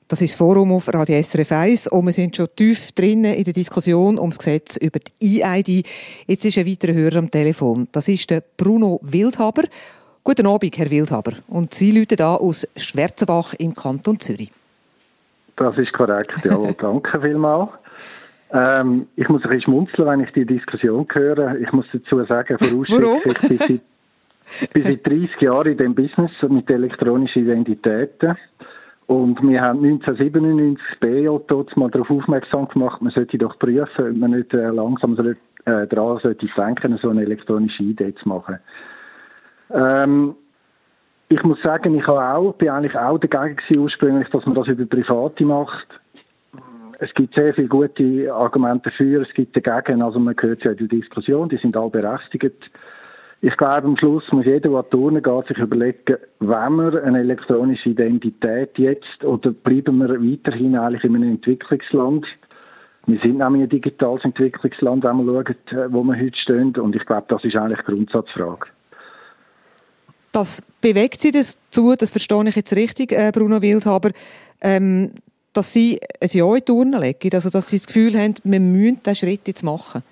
Das ist das Forum auf Radio S R F eins und wir sind schon tief drinnen in der Diskussion um das Gesetz über die E I D. Jetzt ist ein weiterer Hörer am Telefon. Das ist der Bruno Wildhaber. Guten Abend, Herr Wildhaber. Und Sie rufen da aus Schwarzenbach im Kanton Zürich. Das ist korrekt, ja. Danke vielmals. Ähm, ich muss ein bisschen schmunzeln, wenn ich die Diskussion höre. Ich muss dazu sagen, voraussichtlich, ich bin seit dreißig Jahren in diesem Business mit elektronischen Identitäten. Und wir haben neunzehnhundertsiebenundneunzig B J mal darauf aufmerksam gemacht, man sollte doch prüfen, ob man nicht äh, langsam so, äh, daran sollte denken, so eine elektronische I D zu machen. Ähm, ich muss sagen, ich habe auch, bin eigentlich auch dagegen gewesen, ursprünglich, dass man das über Private macht. Es gibt sehr viele gute Argumente dafür, es gibt dagegen, also man hört ja in der Diskussion, die sind alle berechtigt. Ich glaube, am Schluss muss jeder, der an die Turnen geht, sich überlegen, wollen wir eine elektronische Identität jetzt oder bleiben wir weiterhin eigentlich in einem Entwicklungsland? Wir sind nämlich ein digitales Entwicklungsland, wenn wir schauen, wo wir heute stehen. Und ich glaube, das ist eigentlich die Grundsatzfrage. Das bewegt Sie dazu, das verstehe ich jetzt richtig, Bruno Wildhaber, ähm, dass Sie ein Ja in die Turnen legen, also dass Sie das Gefühl haben, wir müssen diesen Schritt jetzt machen?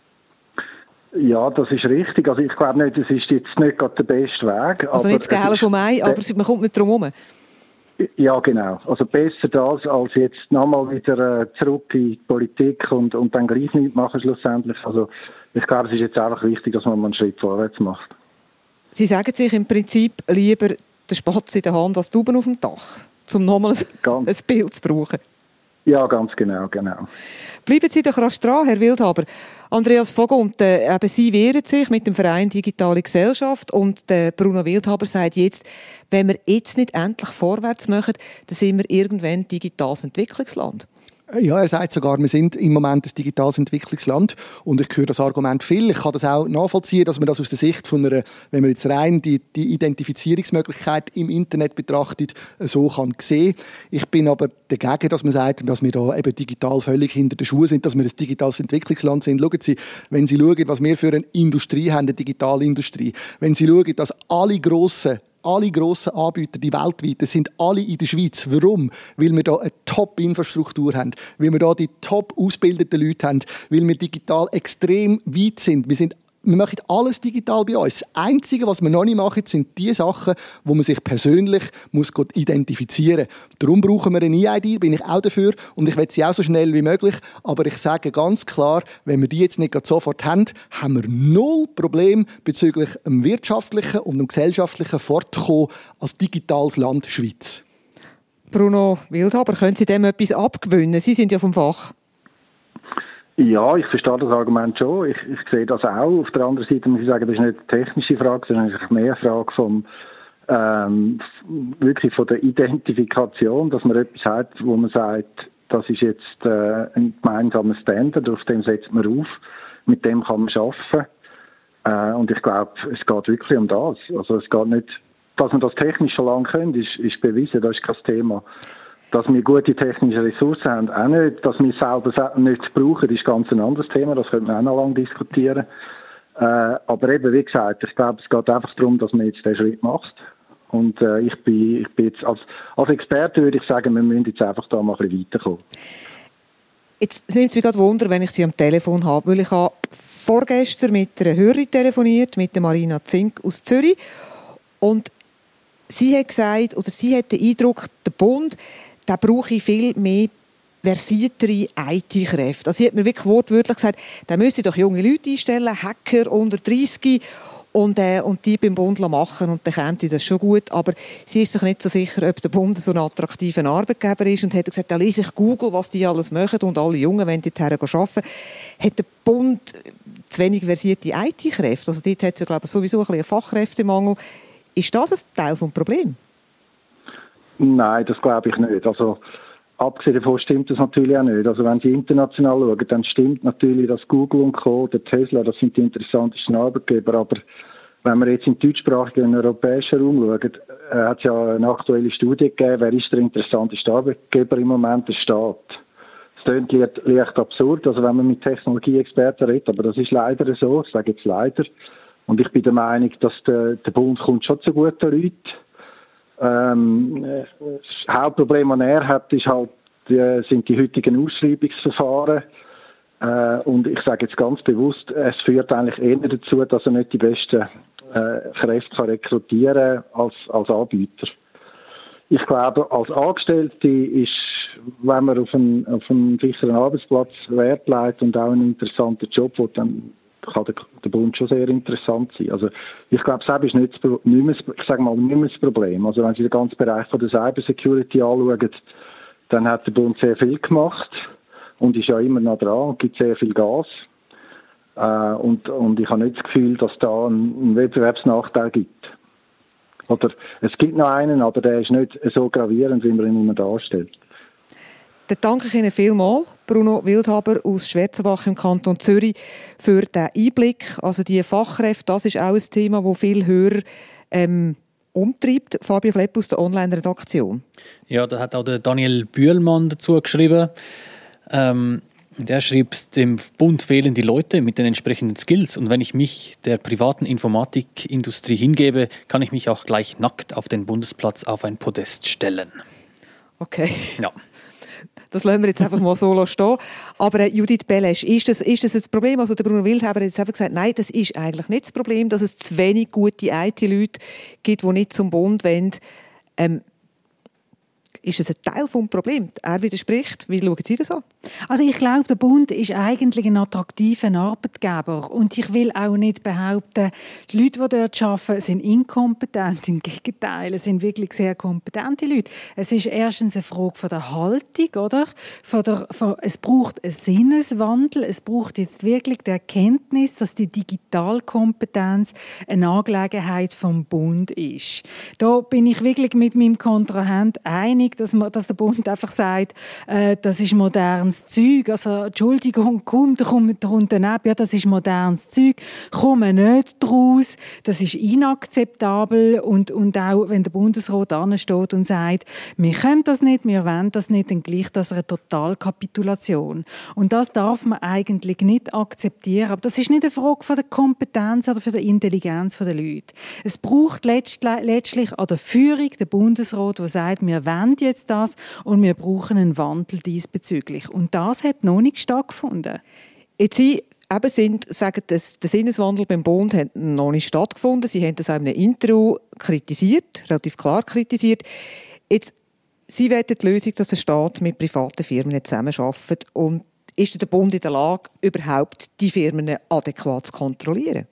Ja, das ist richtig. Also ich glaube nicht, das ist jetzt nicht gerade der beste Weg. Also nicht das Gehlen vom Ei, aber man kommt nicht drum herum. Ja, genau. Also besser das, als jetzt nochmal wieder äh, zurück in die Politik und, und dann gleich nichts machen schlussendlich. Also ich glaube, es ist jetzt einfach wichtig, dass man mal einen Schritt vorwärts macht. Sie sagen sich im Prinzip lieber den Spatz in der Hand als Tauben auf dem Dach, um nochmal ein, ein Bild zu brauchen. Ja, ganz genau, genau. Bleiben Sie doch rasch dran, Herr Wildhaber. Andreas Vogt, äh, eben Sie wehren sich mit dem Verein Digitale Gesellschaft und der Bruno Wildhaber sagt jetzt, wenn wir jetzt nicht endlich vorwärts machen, dann sind wir irgendwann ein digitales Entwicklungsland. Ja, er sagt sogar, wir sind im Moment ein digitales Entwicklungsland und ich höre das Argument viel. Ich kann das auch nachvollziehen, dass man das aus der Sicht von einer, wenn man jetzt rein die, die Identifizierungsmöglichkeit im Internet betrachtet, so kann sehen. Ich bin aber dagegen, dass man sagt, dass wir da eben digital völlig hinter den Schuhen sind, dass wir ein digitales Entwicklungsland sind. Schauen Sie, wenn Sie schauen, was wir für eine Industrie haben, eine Digitalindustrie, wenn Sie schauen, dass alle grossen Alle grossen Anbieter, die weltweiten, sind alle in der Schweiz. Warum? Weil wir da eine Top-Infrastruktur haben, weil wir da die top ausgebildeten Leute haben, weil wir digital extrem weit sind. Wir sind Wir machen alles digital bei uns. Das Einzige, was wir noch nicht machen, sind die Sachen, wo man sich persönlich muss identifizieren muss. Darum brauchen wir eine E I D, bin ich auch dafür. Und ich will sie auch so schnell wie möglich. Aber ich sage ganz klar, wenn wir die jetzt nicht sofort haben, haben wir null Problem bezüglich dem wirtschaftlichen und dem gesellschaftlichen Fortkommen als digitales Land Schweiz. Bruno Wildhaber, können Sie dem etwas abgewöhnen? Sie sind ja vom Fach. Ja, ich verstehe das Argument schon. Ich, ich sehe das auch. Auf der anderen Seite muss ich sagen, das ist nicht eine technische Frage, sondern es ist mehr eine Frage vom, ähm, wirklich von der Identifikation, dass man etwas hat, wo man sagt, das ist jetzt äh, ein gemeinsamer Standard, auf dem setzt man auf, mit dem kann man arbeiten. Äh, und ich glaube, es geht wirklich um das. Also es geht nicht, dass man das technisch schon lange können, ist, ist bewiesen, das ist kein Thema. Dass wir gute technische Ressourcen haben, auch nicht. Dass wir selber nichts brauchen, ist ganz ein anderes Thema. Das könnte man auch noch lange diskutieren. Äh, aber eben, wie gesagt, ich glaube, es geht einfach darum, dass man jetzt den Schritt macht. Und äh, ich bin, ich bin jetzt als, als Experte würde ich sagen, wir müssen jetzt einfach da mal ein bisschen weiterkommen. Jetzt nimmt es mich gerade Wunder, wenn ich Sie am Telefon habe, weil ich habe vorgestern mit einer Hörerin telefoniert, mit der Marina Zink aus Zürich. Und sie hat gesagt, oder sie hat den Eindruck, der Bund, da brauche ich viel mehr versiertere I T-Kräfte. Also sie hat mir wirklich wortwörtlich gesagt, da müsste doch junge Leute einstellen, Hacker unter dreissig und, äh, und die beim Bund machen und dann käme das schon gut. Aber sie ist sich nicht so sicher, ob der Bund so ein attraktiver Arbeitgeber ist und hat gesagt, da lese ich Google, was die alles machen und alle Jungen wollen dorthin arbeiten. Hat der Bund zu wenig versierte I T-Kräfte? Also dort hat es ja, glaube ich, sowieso ein bisschen einen Fachkräftemangel. Ist das ein Teil des Problems? Nein, das glaube ich nicht. Also, abgesehen davon stimmt das natürlich auch nicht. Also, wenn Sie international schauen, dann stimmt natürlich, dass Google und Co., der Tesla, das sind die interessantesten Arbeitgeber. Aber wenn wir jetzt im deutschsprachigen europäischen Raum schauen, äh, hat es ja eine aktuelle Studie gegeben, wer ist der interessanteste Arbeitgeber im Moment? Der Staat. Das klingt leicht absurd, also wenn man mit Technologieexperten redet, aber das ist leider so, ich sage jetzt leider. Und ich bin der Meinung, dass der, der Bund kommt schon zu guten Leuten. Ähm, das Hauptproblem, das er hat, ist halt, die, sind die heutigen Ausschreibungsverfahren. Äh, und ich sage jetzt ganz bewusst, es führt eigentlich eher dazu, dass er nicht die besten äh, Kräfte kann rekrutieren als, als Anbieter. Ich glaube, als Angestellte ist, wenn man auf einen, auf einen sicheren Arbeitsplatz Wert legt und auch einen interessanten Job will, dann kann der, der Bund schon sehr interessant sein. Also ich glaube, selbst ist nicht, das, nicht mehr, ich sage mal, nicht mehr das Problem. Also wenn Sie den ganzen Bereich von der Cybersecurity anschauen, dann hat der Bund sehr viel gemacht und ist ja immer noch dran und gibt sehr viel Gas. Äh, und, und ich habe nicht das Gefühl, dass da einen, einen Wettbewerbsnachteil gibt. Oder es gibt noch einen, aber der ist nicht so gravierend, wie man ihn immer darstellt. Dann danke ich Ihnen vielmals, Bruno Wildhaber aus Schwerzebach im Kanton Zürich, für den Einblick. Also die Fachkräfte, das ist auch ein Thema, das viele Hörer ähm, umtreibt. Fabio Flepp aus der Online-Redaktion. Ja, da hat auch der Daniel Bühlmann dazu geschrieben. Ähm, der schreibt, dem Bund fehlen die Leute mit den entsprechenden Skills. Und wenn ich mich der privaten Informatikindustrie hingebe, kann ich mich auch gleich nackt auf den Bundesplatz auf ein Podest stellen. Okay. Ja. Das lassen wir jetzt einfach mal so stehen. Aber äh, Judith Belesch, ist das, ist das ein Problem? Also der Bruno Wildhaber hat jetzt einfach gesagt, nein, das ist eigentlich nicht das Problem, dass es zu wenig gute I T-Leute gibt, die nicht zum Bund wollen. Ähm, ist das ein Teil des Problems? Er widerspricht. Wie schauen Sie das an? Also ich glaube, der Bund ist eigentlich ein attraktiver Arbeitgeber. Und ich will auch nicht behaupten, die Leute, die dort arbeiten, sind inkompetent. Im Gegenteil, es sind wirklich sehr kompetente Leute. Es ist erstens eine Frage von der Haltung, oder? Von der, von, es braucht einen Sinneswandel. Es braucht jetzt wirklich die Erkenntnis, dass die Digitalkompetenz eine Angelegenheit vom Bund ist. Da bin ich wirklich mit meinem Kontrahent einig, dass, man, dass der Bund einfach sagt, äh, das ist modernes Zeug. Also, Entschuldigung, komm, da kommt daneben, ja, das ist modernes Zeug. Komme nicht draus. Das ist inakzeptabel. Und, und auch, wenn der Bundesrat ansteht und sagt, wir können das nicht, wir wollen das nicht, dann gleicht das eine Totalkapitulation. Und das darf man eigentlich nicht akzeptieren. Aber das ist nicht eine Frage von der Kompetenz oder von der Intelligenz der Leute. Es braucht letztlich an der Führung der Bundesrat, der sagt, wir wollen jetzt das und wir brauchen einen Wandel diesbezüglich. Und das hat noch nicht stattgefunden. Jetzt Sie eben sind, sagen, dass der Sinneswandel beim Bund hat noch nicht stattgefunden. Sie haben das auch in einem Interview kritisiert, relativ klar kritisiert. Jetzt, Sie wollen die Lösung, dass der Staat mit privaten Firmen zusammenarbeitet. Und ist der Bund in der Lage, überhaupt die Firmen adäquat zu kontrollieren?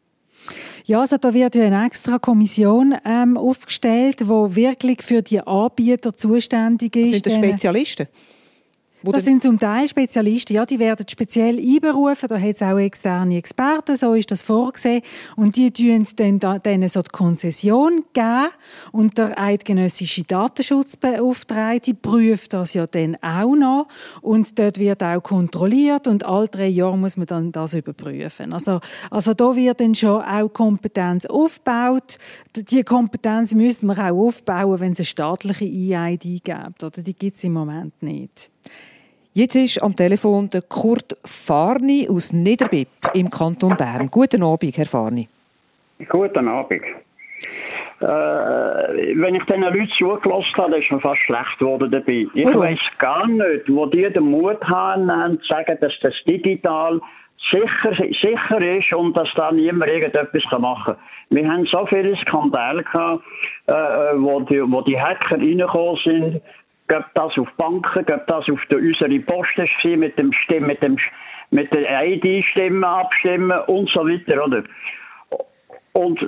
Ja, also da wird ja eine extra Kommission ähm, aufgestellt, die wirklich für die Anbieter zuständig ist. Das sind das Spezialisten? Das sind zum Teil Spezialisten, ja, die werden speziell einberufen, da hat es auch externe Experten, so ist das vorgesehen. Und die tun dann denen so die Konzession geben. Und der eidgenössische Datenschutzbeauftragte prüft das ja dann auch noch. Und dort wird auch kontrolliert und alle drei Jahre muss man dann das überprüfen. Also, also da wird dann schon auch Kompetenz aufgebaut. Die Kompetenz müssen wir auch aufbauen, wenn es eine staatliche I D gibt. Oder die gibt es im Moment nicht. Jetzt ist am Telefon der Kurt Farni aus Niederbipp im Kanton Bern. Guten Abend, Herr Farni. Guten Abend. Äh, wenn ich diesen Leuten zugelassen habe, ist mir fast schlecht geworden dabei. Ich Warum? weiss gar nicht, wo die den Mut haben, zu sagen, dass das digital sicher, sicher ist und dass da niemand irgendetwas machen kann. Wir haben so viele Skandale gehabt, äh, wo, die, wo die Hacker reingekommen sind. Gab das auf Banken, gab das auf der unsere Post mit dem Stimm, mit dem mit der I D-Stimme abstimmen und so weiter, oder? Und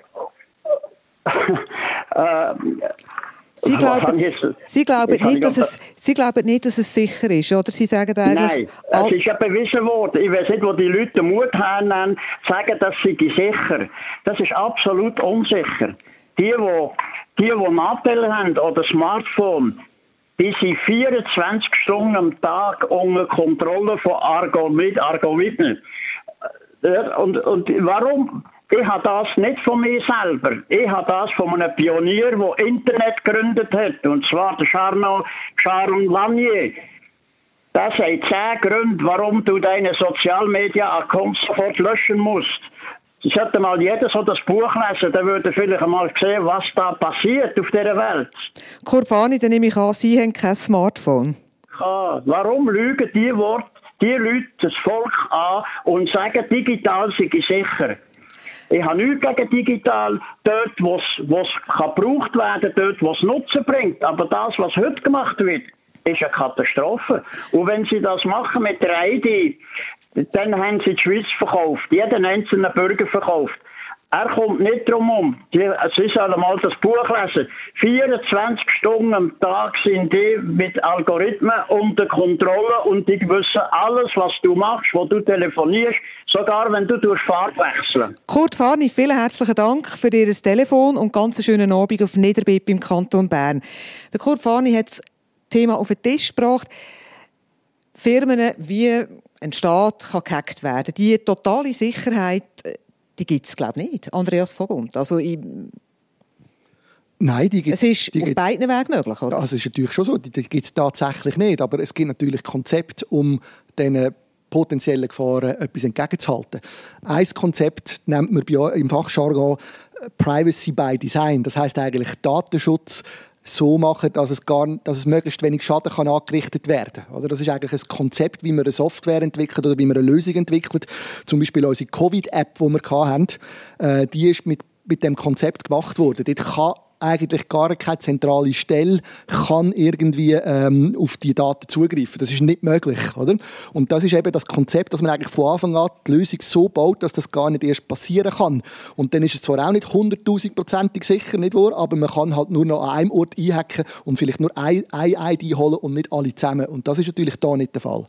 äh, Sie glauben, jetzt, Sie, glauben nicht, dass es, Sie glauben nicht, dass es sicher ist, oder? Sie sagen eigentlich... Nein, es ist ja bewiesen worden. Ich weiß nicht, wo die Leute den Mut haben, zu sagen, das sei sicher. Das ist absolut unsicher. Die, die, die, die Nattel haben oder Smartphone, die sind vierundzwanzig Stunden am Tag unter Kontrolle von Algorithmen. Und, und warum? Ich habe das nicht von mir selber. Ich habe das von einem Pionier, der Internet gegründet hat. Und zwar der Sharon Lanier. Das sind zehn Gründe, warum du deine Sozialmedia-Accounts sofort löschen musst. sollte mal jeder so das Buch lesen, dann würde vielleicht einmal sehen, was da passiert auf dieser Welt. Kurt Fani, dann nehme ich an, Sie haben kein Smartphone. Ja, warum lügen die Worte, die Leute das Volk an und sagen, digital sei sicher? Ich habe nichts gegen digital, dort, wo es gebraucht werden kann, dort, wo es Nutzen bringt. Aber das, was heute gemacht wird, ist eine Katastrophe. Und wenn sie das machen mit der I D, dann haben sie die Schweiz verkauft, jeden einzelnen Bürger verkauft. Er kommt nicht drum um. Sie sollen mal das Buch lesen. vierundzwanzig Stunden am Tag sind die mit Algorithmen unter Kontrolle und die wissen alles, was du machst, wo du telefonierst, sogar wenn du durch Fahrt wechseln. Kurt Fani, vielen herzlichen Dank für Ihr Telefon und ganz einen schönen Abend auf Niederbipp im Kanton Bern. Der Kurt Fani hat das Thema auf den Tisch gebracht. Firmen wie ein Staat kann gehackt werden. Die totale Sicherheit, die gibt es, glaube ich, nicht. Andreas Vogt. Also ich Nein, die gibt's, es ist die auf beiden Wegen möglich, oder? Also es ist natürlich schon so, die, die gibt es tatsächlich nicht. Aber es gibt natürlich Konzepte, um diesen potenziellen Gefahren etwas entgegenzuhalten. Ein Konzept nennt man im Fachjargon Privacy by Design. Das heisst eigentlich Datenschutz so machen, dass es, gar, dass es möglichst wenig Schaden kann angerichtet werden kann. Das ist eigentlich ein Konzept, wie man eine Software entwickelt oder wie man eine Lösung entwickelt. Zum Beispiel unsere Covid-App, die wir hatten, äh, die ist mit, mit dem Konzept gemacht worden. Dort kann eigentlich gar keine zentrale Stelle kann irgendwie ähm, auf die Daten zugreifen. Das ist nicht möglich, oder? Und das ist eben das Konzept, dass man eigentlich von Anfang an die Lösung so baut, dass das gar nicht erst passieren kann. Und dann ist es zwar auch nicht hunderttausendprozentig sicher, nicht wahr, aber man kann halt nur noch an einem Ort einhacken und vielleicht nur ein, ein I D holen und nicht alle zusammen. Und das ist natürlich da nicht der Fall.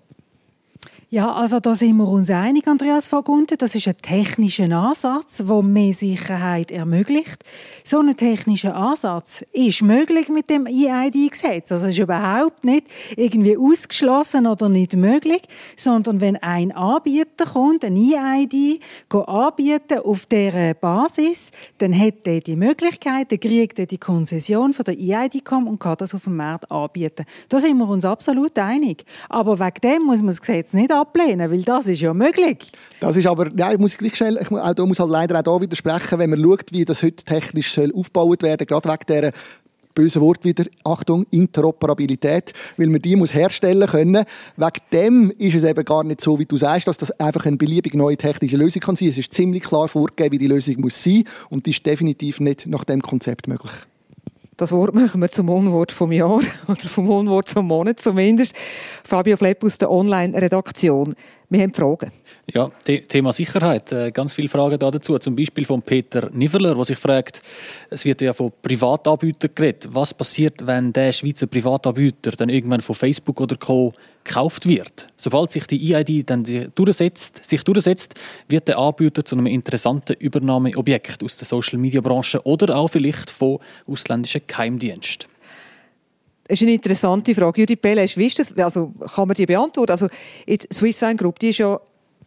Ja, also da sind wir uns einig, Andreas Vogt. Das ist ein technischer Ansatz, der mehr Sicherheit ermöglicht. So ein technischer Ansatz ist möglich mit dem E I D-Gesetz. Also es ist überhaupt nicht irgendwie ausgeschlossen oder nicht möglich, sondern wenn ein Anbieter kommt, ein E I D anbieten auf dieser Basis, dann hat er die Möglichkeit, dann kriegt er die Konzession von der E I D com und kann das auf dem Markt anbieten. Da sind wir uns absolut einig. Aber wegen dem muss man das Gesetz nicht ablehnen, weil das ist ja möglich. Das ist aber, ja, ich muss gleich schnell, ich muss, auch, da muss halt leider auch da widersprechen, wenn man schaut, wie das heute technisch soll aufgebaut werden, gerade wegen dieser böse Wort wieder, Achtung, Interoperabilität, weil man die muss herstellen können. Wegen dem ist es eben gar nicht so, wie du sagst, dass das einfach eine beliebig neue technische Lösung kann sein. Es ist ziemlich klar vorgegeben, wie die Lösung muss sein und die ist definitiv nicht nach dem Konzept möglich. Das Wort machen wir zum Unwort vom Jahr oder vom Unwort zum Monat zumindest. Fabio Flepp aus der Online-Redaktion. Wir haben Fragen. Ja, Thema Sicherheit. Ganz viele Fragen da dazu. Zum Beispiel von Peter Niveler, der sich fragt, es wird ja von Privatanbietern geredet. Was passiert, wenn der Schweizer Privatanbieter dann irgendwann von Facebook oder Co. gekauft wird? Sobald sich die E I D dann durchsetzt, sich durchsetzt, wird der Anbieter zu einem interessanten Übernahmeobjekt aus der Social-Media-Branche oder auch vielleicht von ausländischen Geheimdiensten. Das ist eine interessante Frage. Judith Belesch, wie ist das? Also, kann man die beantworten? Also, die Swisssign Group, die ist ja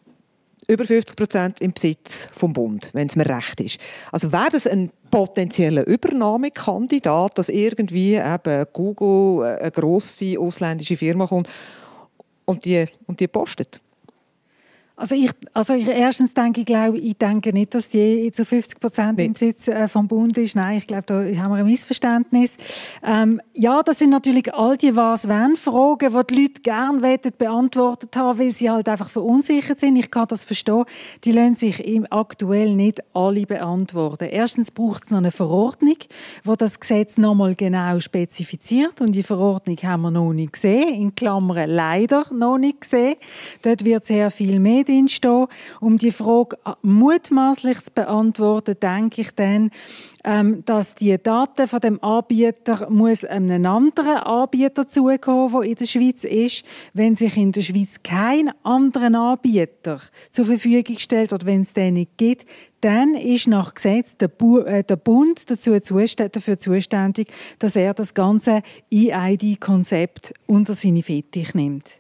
über fünfzig Prozent im Besitz vom Bund, wenn es mir recht ist. Also wäre das ein potenzieller Übernahmekandidat, dass irgendwie eben Google, eine grosse ausländische Firma kommt und die, und die postet? Also ich, also ich erstens denke ich, glaube, ich denke nicht, dass die zu fünfzig Prozent im Besitz äh, vom Bund ist. Nein, ich glaube, da haben wir ein Missverständnis. Ähm, ja, das sind natürlich all die Was-Wenn-Fragen, die die Leute gerne beantwortet haben, weil sie halt einfach verunsichert sind. Ich kann das verstehen. Die lassen sich im aktuell nicht alle beantworten. Erstens braucht es noch eine Verordnung, wo das Gesetz noch mal genau spezifiziert. Und die Verordnung haben wir noch nicht gesehen. In Klammern leider noch nicht gesehen. Dort wird sehr viel mehr stehen. Um die Frage mutmaßlich zu beantworten, denke ich dann, ähm, dass die Daten von dem Anbieter muss einem anderen Anbieter zukommen, der in der Schweiz ist. Wenn sich in der Schweiz kein anderen Anbieter zur Verfügung stellt oder wenn es den nicht gibt, dann ist nach Gesetz der, Bu- äh, der Bund dazu zust- dafür zuständig, dass er das ganze E I D-Konzept unter seine Fittiche nimmt.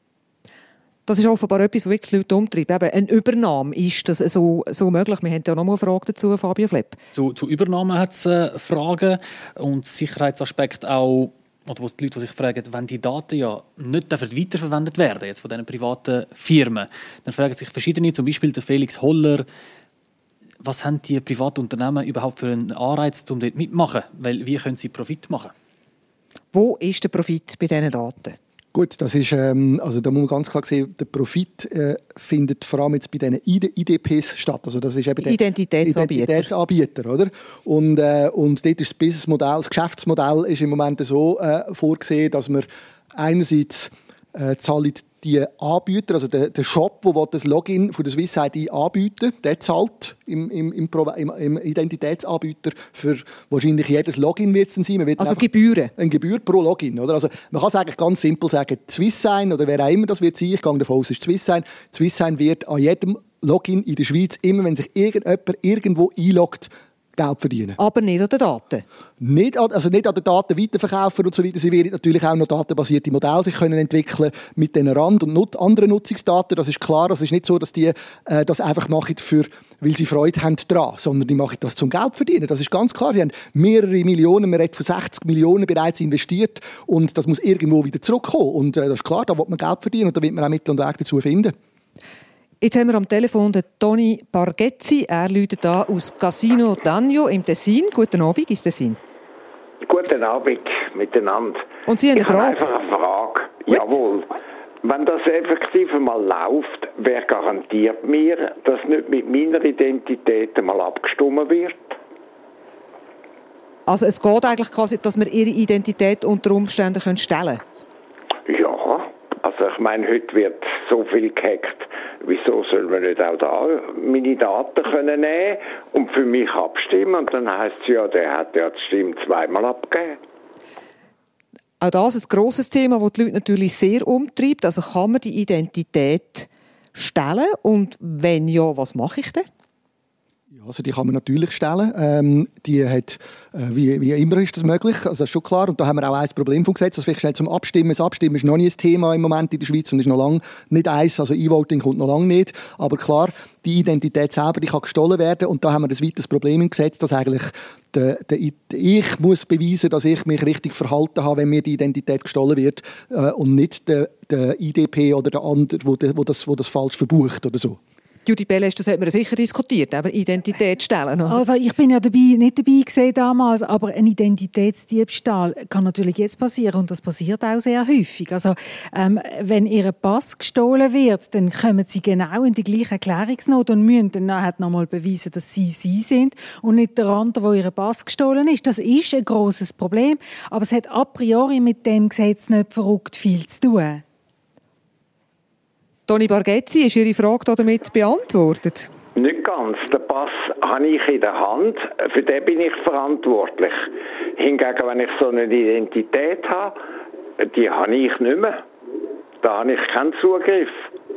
Das ist offenbar etwas, was wirklich Leute umtreibt. Eben eine Übernahme, ist das so, so möglich? Wir haben ja noch mal eine Frage dazu, Fabio Flepp. Zu, zu Übernahme hat es äh, Fragen und Sicherheitsaspekt auch, oder wo die Leute sich fragen, wenn die Daten ja nicht weiterverwendet werden jetzt von diesen privaten Firmen, dann fragen sich verschiedene, zum Beispiel der Felix Holler, Was haben die privaten Unternehmen überhaupt für einen Anreiz, um dort mitzumachen? Weil wie können sie Profit machen? Wo ist der Profit bei diesen Daten? Gut, das ist, ähm, also da muss man ganz klar sehen, der Profit äh, findet vor allem jetzt bei diesen I D Ps statt. Also das ist eben der Identitätsanbieter. Identitätsanbieter, oder? Und, äh, und dort ist das Businessmodell, das Geschäftsmodell ist im Moment so äh, vorgesehen, dass man einerseits äh, zahlt die Anbieter, also der, der Shop, der das Login von der Swiss I D anbieten, der zahlt im, im, im, im, im Identitätsanbieter für wahrscheinlich jedes Login wird es dann sein. Man wird also Gebühren? Eine Gebühr pro Login. Oder? Also man kann es eigentlich ganz simpel sagen, Swisssign oder wer auch immer das wird sein, ich gehe davon aus, es ist Swisssign, Swisssign wird an jedem Login in der Schweiz, immer wenn sich irgendjemand irgendwo einloggt, Geld verdienen. Aber nicht an den Daten? Nicht an, also nicht an den Daten weiterverkaufen und so weiter. Sie werden natürlich auch noch datenbasierte Modelle sich können entwickeln mit den Rand- und Nut- anderen Nutzungsdaten. Das ist klar. Es ist nicht so, dass die äh, das einfach machen, für, weil sie Freude haben daran, sondern die machen das zum Geld verdienen. Das ist ganz klar. Sie haben mehrere Millionen, man redet von sechzig Millionen bereits investiert und das muss irgendwo wieder zurückkommen. Und äh, das ist klar, da will man Geld verdienen und da wird man auch Mittel und Wege dazu finden. Jetzt haben wir am Telefon den Toni Barghezzi. Er läutet da aus Casino d'Agno im Tessin. Guten Abend ins Tessin. Guten Abend miteinander. Und Sie haben eine ich Frage? habe einfach eine Frage. Gut. Jawohl. Wenn das effektiv einmal läuft, wer garantiert mir, dass nicht mit meiner Identität einmal abgestimmt wird? Also es geht eigentlich quasi, dass wir Ihre Identität unter Umständen stellen können? Ja, also ich meine, heute wird so viel gehackt. Wieso soll man nicht auch da meine Daten können nehmen und für mich abstimmen? Und dann heisst es ja, der hat ja die Stimme zweimal abgegeben. Auch das ist ein grosses Thema, das die Leute natürlich sehr umtreibt. Also kann man die Identität stellen? Und wenn ja, was mache ich denn? Ja, also die kann man natürlich stellen. Ähm, die hat, äh, wie, wie immer ist das möglich, also das ist schon klar. Und da haben wir auch ein Problem vom Gesetz, das vielleicht schnell zum Abstimmen. Das Abstimmen ist noch nicht ein Thema im Moment in der Schweiz und ist noch lange nicht eins, also E-Voting kommt noch lange nicht. Aber klar, die Identität selber, die kann gestohlen werden und da haben wir ein weiteres Problem im Gesetz, dass eigentlich der, der, ich muss beweisen, dass ich mich richtig verhalten habe, wenn mir die Identität gestohlen wird äh, und nicht der, der I D P oder der andere, wo, der, wo, das, wo das falsch verbucht oder so. Judy Belles, das hat man sicher diskutiert, aber Identität stellen. Oder? Also ich bin ja dabei, nicht dabei gewesen damals, aber ein Identitätsdiebstahl kann natürlich jetzt passieren und das passiert auch sehr häufig. Also ähm, wenn ihr Pass gestohlen wird, dann kommen sie genau in die gleiche Erklärungsnot und müssen dann nachher noch mal beweisen, dass sie sie sind und nicht der andere, der ihr Pass gestohlen ist. Das ist ein grosses Problem, aber es hat a priori mit dem Gesetz nicht verrückt viel zu tun. Toni Barghezzi, ist Ihre Frage damit beantwortet? Nicht ganz. Den Pass habe ich in der Hand. Für den bin ich verantwortlich. Hingegen, wenn ich so eine Identität habe, die habe ich nicht mehr. Da habe ich keinen Zugriff.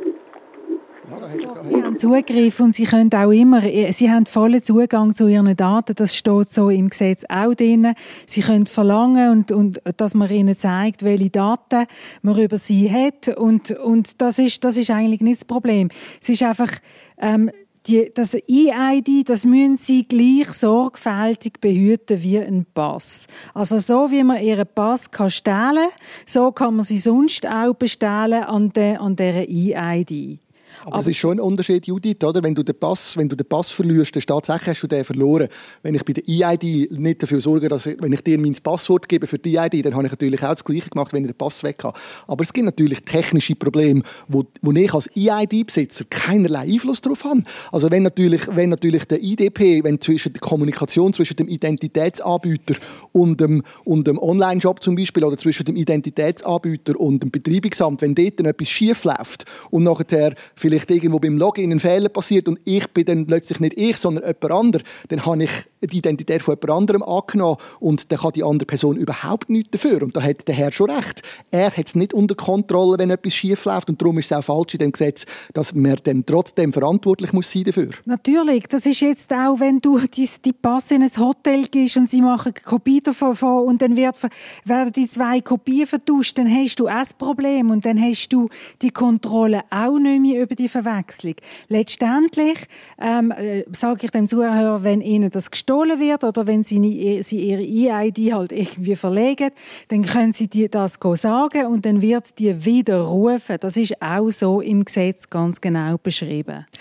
Sie haben Zugriff und Sie können auch immer, Sie haben vollen Zugang zu Ihren Daten, das steht so im Gesetz auch drin. Sie können verlangen, und, und, dass man Ihnen zeigt, welche Daten man über Sie hat und, und das ist, das ist eigentlich nicht das Problem. Es ist einfach, ähm, die, das E I D, das müssen Sie gleich sorgfältig behüten wie ein Pass. Also so wie man Ihren Pass kann stehlen, so kann man sie sonst auch bestehlen an, der, an dieser E I D. Aber, Aber es ist schon ein Unterschied, Judith, oder? Wenn du den Pass, wenn du den Pass verlierst, dann tatsächlich hast du den verloren. Wenn ich bei der E I D nicht dafür sorge, dass ich, wenn ich dir mein Passwort gebe für die E I D, dann habe ich natürlich auch das Gleiche gemacht, wenn ich den Pass weg habe. Aber es gibt natürlich technische Probleme, wo, wo ich als E I D-Besitzer keinerlei Einfluss darauf habe. Also wenn natürlich, wenn natürlich der I D P, wenn zwischen der Kommunikation zwischen dem Identitätsanbieter und dem, und dem Online-Shop zum Beispiel oder zwischen dem Identitätsanbieter und dem Betreibungsamt, wenn dort dann etwas schief läuft und nachher vielleicht irgendwo beim Login ein Fehler passiert und ich bin dann plötzlich nicht ich, sondern jemand anderes, dann habe ich die Identität von jemand anderem angenommen und dann kann die andere Person überhaupt nichts dafür. Und da hat der Herr schon recht. Er hat es nicht unter Kontrolle, wenn etwas schief läuft und darum ist es auch falsch in dem Gesetz, dass man dann trotzdem verantwortlich muss sein dafür. Natürlich, das ist jetzt auch, wenn du die, die Pass in ein Hotel gehst und sie machen eine Kopie davon und dann wird, werden die zwei Kopien vertauscht, dann hast du auch ein Problem und dann hast du die Kontrolle auch nicht mehr über die Verwechslung. Letztendlich ähm, äh, sage ich dem Zuhörer, wenn ihnen das gestohlen wird oder wenn sie, sie ihre E I D halt irgendwie verlegen, dann können sie die, das sagen und dann wird die widerrufen. Das ist auch so im Gesetz ganz genau beschrieben.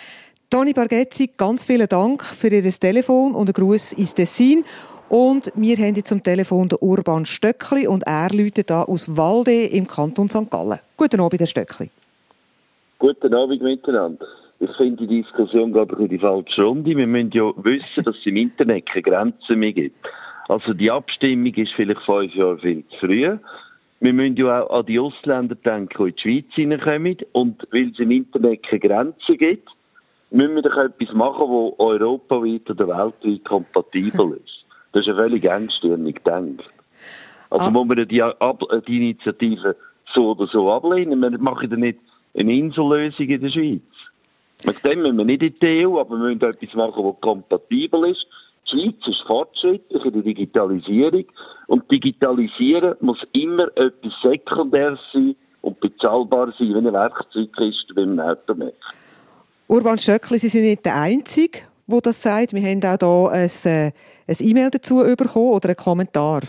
Toni Barghezzi, ganz vielen Dank für Ihr Telefon und einen Gruß ins Tessin. Und wir haben jetzt am Telefon den Urban Stöckli und er läutet da aus Walde im Kanton Sankt Gallen. Guten Abend, Herr Stöckli. Guten Abend miteinander. Ich finde, die Diskussion geht in die falsche Runde. Wir müssen ja wissen, dass es im Internet keine Grenzen mehr gibt. Also die Abstimmung ist vielleicht fünf Jahre viel zu früh. Wir müssen ja auch an die Ausländer denken, die in die Schweiz hineinkommen. Und weil es im Internet keine Grenzen gibt, müssen wir doch etwas machen, das europaweit oder weltweit kompatibel ist. Das ist ja völlig engstirnig gedacht. Also ah. muss man die, die Initiative so oder so ablehnen. Wir machen ja nicht eine Insellösung in der Schweiz. Mit dem müssen wir nicht in die E U, aber wir müssen etwas machen, das kompatibel ist. Die Schweiz ist fortschrittlich in der Digitalisierung. Und digitalisieren muss immer etwas Sekundäres sein und bezahlbar sein, wie eine Werkzeugkiste wie ein Automat. Urban Stöckli, Sie sind nicht der Einzige, der das sagt. Wir haben auch hier ein, ein E-Mail dazu bekommen oder einen Kommentar.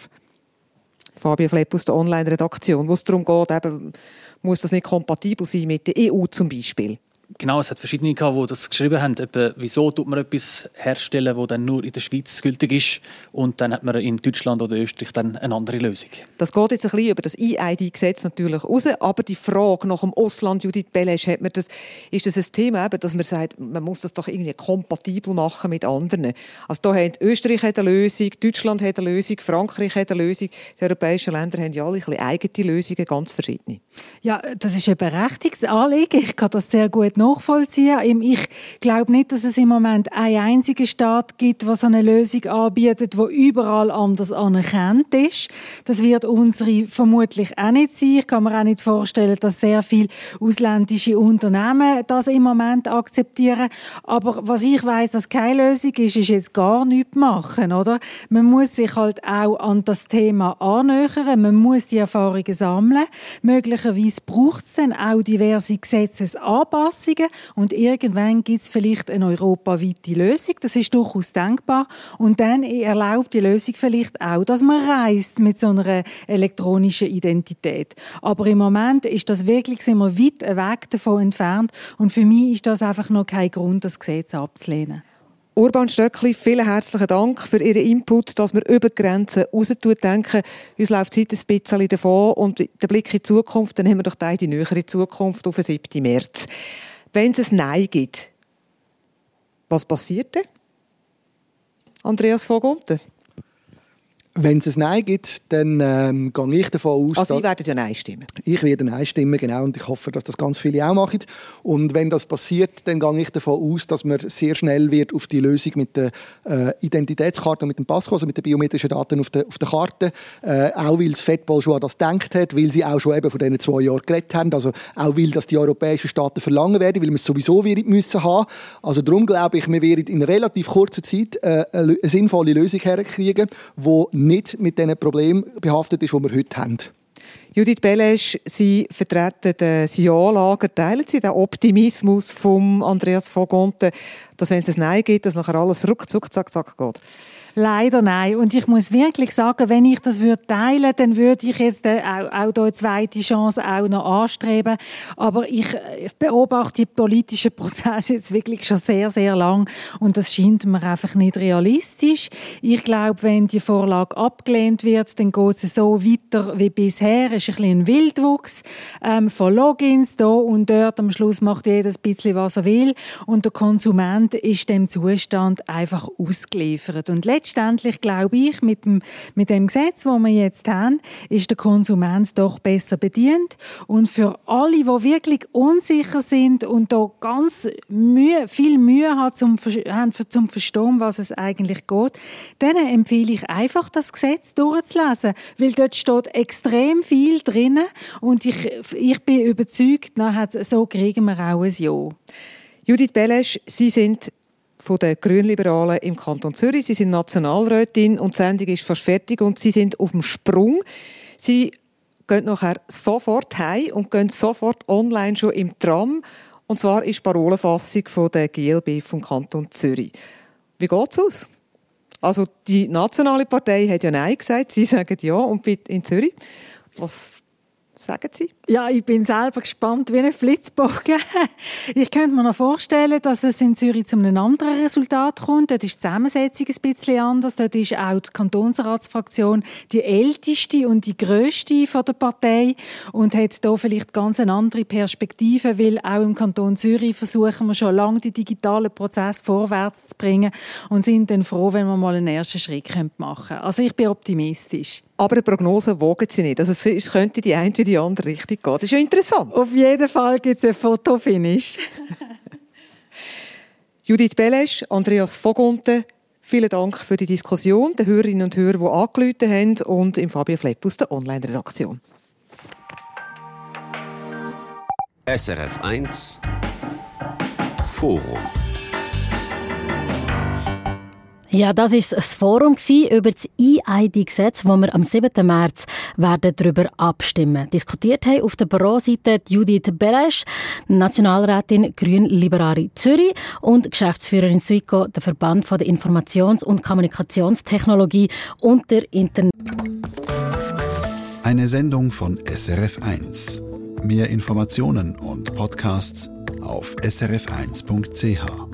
Fabio Flepp aus der Online-Redaktion, wo es darum geht, eben, muss das nicht kompatibel sein mit der E U zum Beispiel? Genau, es hat verschiedene gehabt, die das geschrieben haben. Eben, wieso tut man etwas herstellen, das dann nur in der Schweiz gültig ist und dann hat man in Deutschland oder Österreich dann eine andere Lösung. Das geht jetzt ein bisschen über das I I D-Gesetz natürlich raus, aber die Frage nach dem Ausland, Judith Belesch, hat man das, ist das ein Thema, eben, dass man sagt, man muss das doch irgendwie kompatibel machen mit anderen. Also da hat Österreich hat eine Lösung, Deutschland hat eine Lösung, Frankreich hat eine Lösung, die europäischen Länder haben ja alle ein bisschen eigene Lösungen, ganz verschiedene. Ja, das ist ein berechtigtes Anliegen. Ich kann das sehr gut nachvollziehen. Ich glaube nicht, dass es im Moment einen einzigen Staat gibt, der so eine Lösung anbietet, die überall anders anerkannt ist. Das wird unsere vermutlich auch nicht sein. Ich kann mir auch nicht vorstellen, dass sehr viele ausländische Unternehmen das im Moment akzeptieren. Aber was ich weiss, dass keine Lösung ist, ist jetzt gar nichts machen, oder? Man muss sich halt auch an das Thema annähern. Man muss die Erfahrungen sammeln. Möglicherweise braucht es dann auch diverse Gesetzesanpassungen. Und irgendwann gibt es vielleicht eine europaweite Lösung. Das ist durchaus denkbar. Und dann erlaubt die Lösung vielleicht auch, dass man reist mit so einer elektronischen Identität. Aber im Moment ist das wirklich, sind wir weit weg davon entfernt. Und für mich ist das einfach noch kein Grund, das Gesetz abzulehnen. Urban Stöckli, vielen herzlichen Dank für Ihren Input, dass wir über die Grenzen raus denken. Uns läuft die Zeit ein bisschen davon und der Blick in die Zukunft, dann haben wir doch die nähere Zukunft auf den siebten März. Wenn es ein Nein gibt, was passiert dann? Andreas Vogonten? Wenn es ein Nein gibt, dann ähm, gehe ich davon aus... Also Sie werden ja Nein stimmen? Ich werde Nein stimmen, genau. Und ich hoffe, dass das ganz viele auch machen. Und wenn das passiert, dann gehe ich davon aus, dass man sehr schnell wird auf die Lösung mit der äh, Identitätskarte und mit dem Pass, also mit den biometrischen Daten auf der, auf der Karte. Äh, auch weil das Fettball schon an das gedacht hat, weil sie auch schon eben von diesen zwei Jahren geredet haben. Also auch weil das die europäischen Staaten verlangen werden, weil wir es sowieso müssen haben. Also darum glaube ich, wir werden in relativ kurzer Zeit äh, eine sinnvolle Lösung herkriegen, die nicht mit diesen Problemen behaftet ist, die wir heute haben. Judith Belesch, Sie vertreten das Ja-Lager. Teilen Sie den Optimismus von Andreas Vogonten, dass wenn es ein Nein gibt, dass nachher alles ruckzuck, zack, zack geht? Leider nein. Und ich muss wirklich sagen, wenn ich das würde teilen, dann würde ich jetzt auch, auch da eine zweite Chance auch noch anstreben. Aber ich beobachte die politischen Prozesse jetzt wirklich schon sehr, sehr lang. Und das scheint mir einfach nicht realistisch. Ich glaube, wenn die Vorlage abgelehnt wird, dann geht es so weiter wie bisher. Es ist ein bisschen ein Wildwuchs ähm, von Logins da und dort. Am Schluss macht jeder ein bisschen, was er will. Und der Konsument ist dem Zustand einfach ausgeliefert. Und letztendlich glaube ich, mit dem, mit dem Gesetz, das wir jetzt haben, ist der Konsument doch besser bedient. Und für alle, die wirklich unsicher sind und da ganz Mühe, viel Mühe haben, zum, haben zum Verstehen, was es eigentlich geht, denen empfehle ich einfach, das Gesetz durchzulesen. Weil dort steht extrem viel drin und ich, ich bin überzeugt, nachher, so kriegen wir auch ein Ja. Judith Belesch, Sie sind von den Grünliberalen im Kanton Zürich. Sie sind Nationalrätin und die Sendung ist fast fertig und Sie sind auf dem Sprung. Sie gehen nachher sofort heim und gehen sofort online schon im Tram. Und zwar ist die Parolenfassung von der G L B vom Kanton Zürich. Wie geht es aus? Also die nationale Partei hat ja Nein gesagt, Sie sagen Ja und in Zürich. Was Sagen Sie? Ja, ich bin selber gespannt wie ein Flitzbogen. Ich könnte mir noch vorstellen, dass es in Zürich zu einem anderen Resultat kommt. Dort ist die Zusammensetzung ein bisschen anders. Dort ist auch die Kantonsratsfraktion die älteste und die grösste von der Partei und hat da vielleicht ganz eine andere Perspektive, weil auch im Kanton Zürich versuchen wir schon lange, die digitalen Prozesse vorwärts zu bringen und sind dann froh, wenn wir mal einen ersten Schritt machen können. Also ich bin optimistisch. Aber eine Prognose wagen Sie nicht. Also es könnte die eine wie die andere Richtung gehen. Das ist ja interessant. Auf jeden Fall gibt es ein Fotofinish. Judith Belesch, Andreas Vogunten, vielen Dank für die Diskussion, den Hörerinnen und Hörern, die angerufen haben, und im Fabio Flepp aus der Online-Redaktion. S R F eins Forum. Ja, das war das Forum über das E I D-Gesetz, wo wir am siebten März werden darüber abstimmen. Diskutiert haben auf der Büroseite Judith Belesch, Nationalrätin Grün-Liberale Zürich und Geschäftsführerin Swico, der Verband der Informations- und Kommunikationstechnologie und der Internet. Eine Sendung von S R F eins. Mehr Informationen und Podcasts auf s r f eins punkt c h.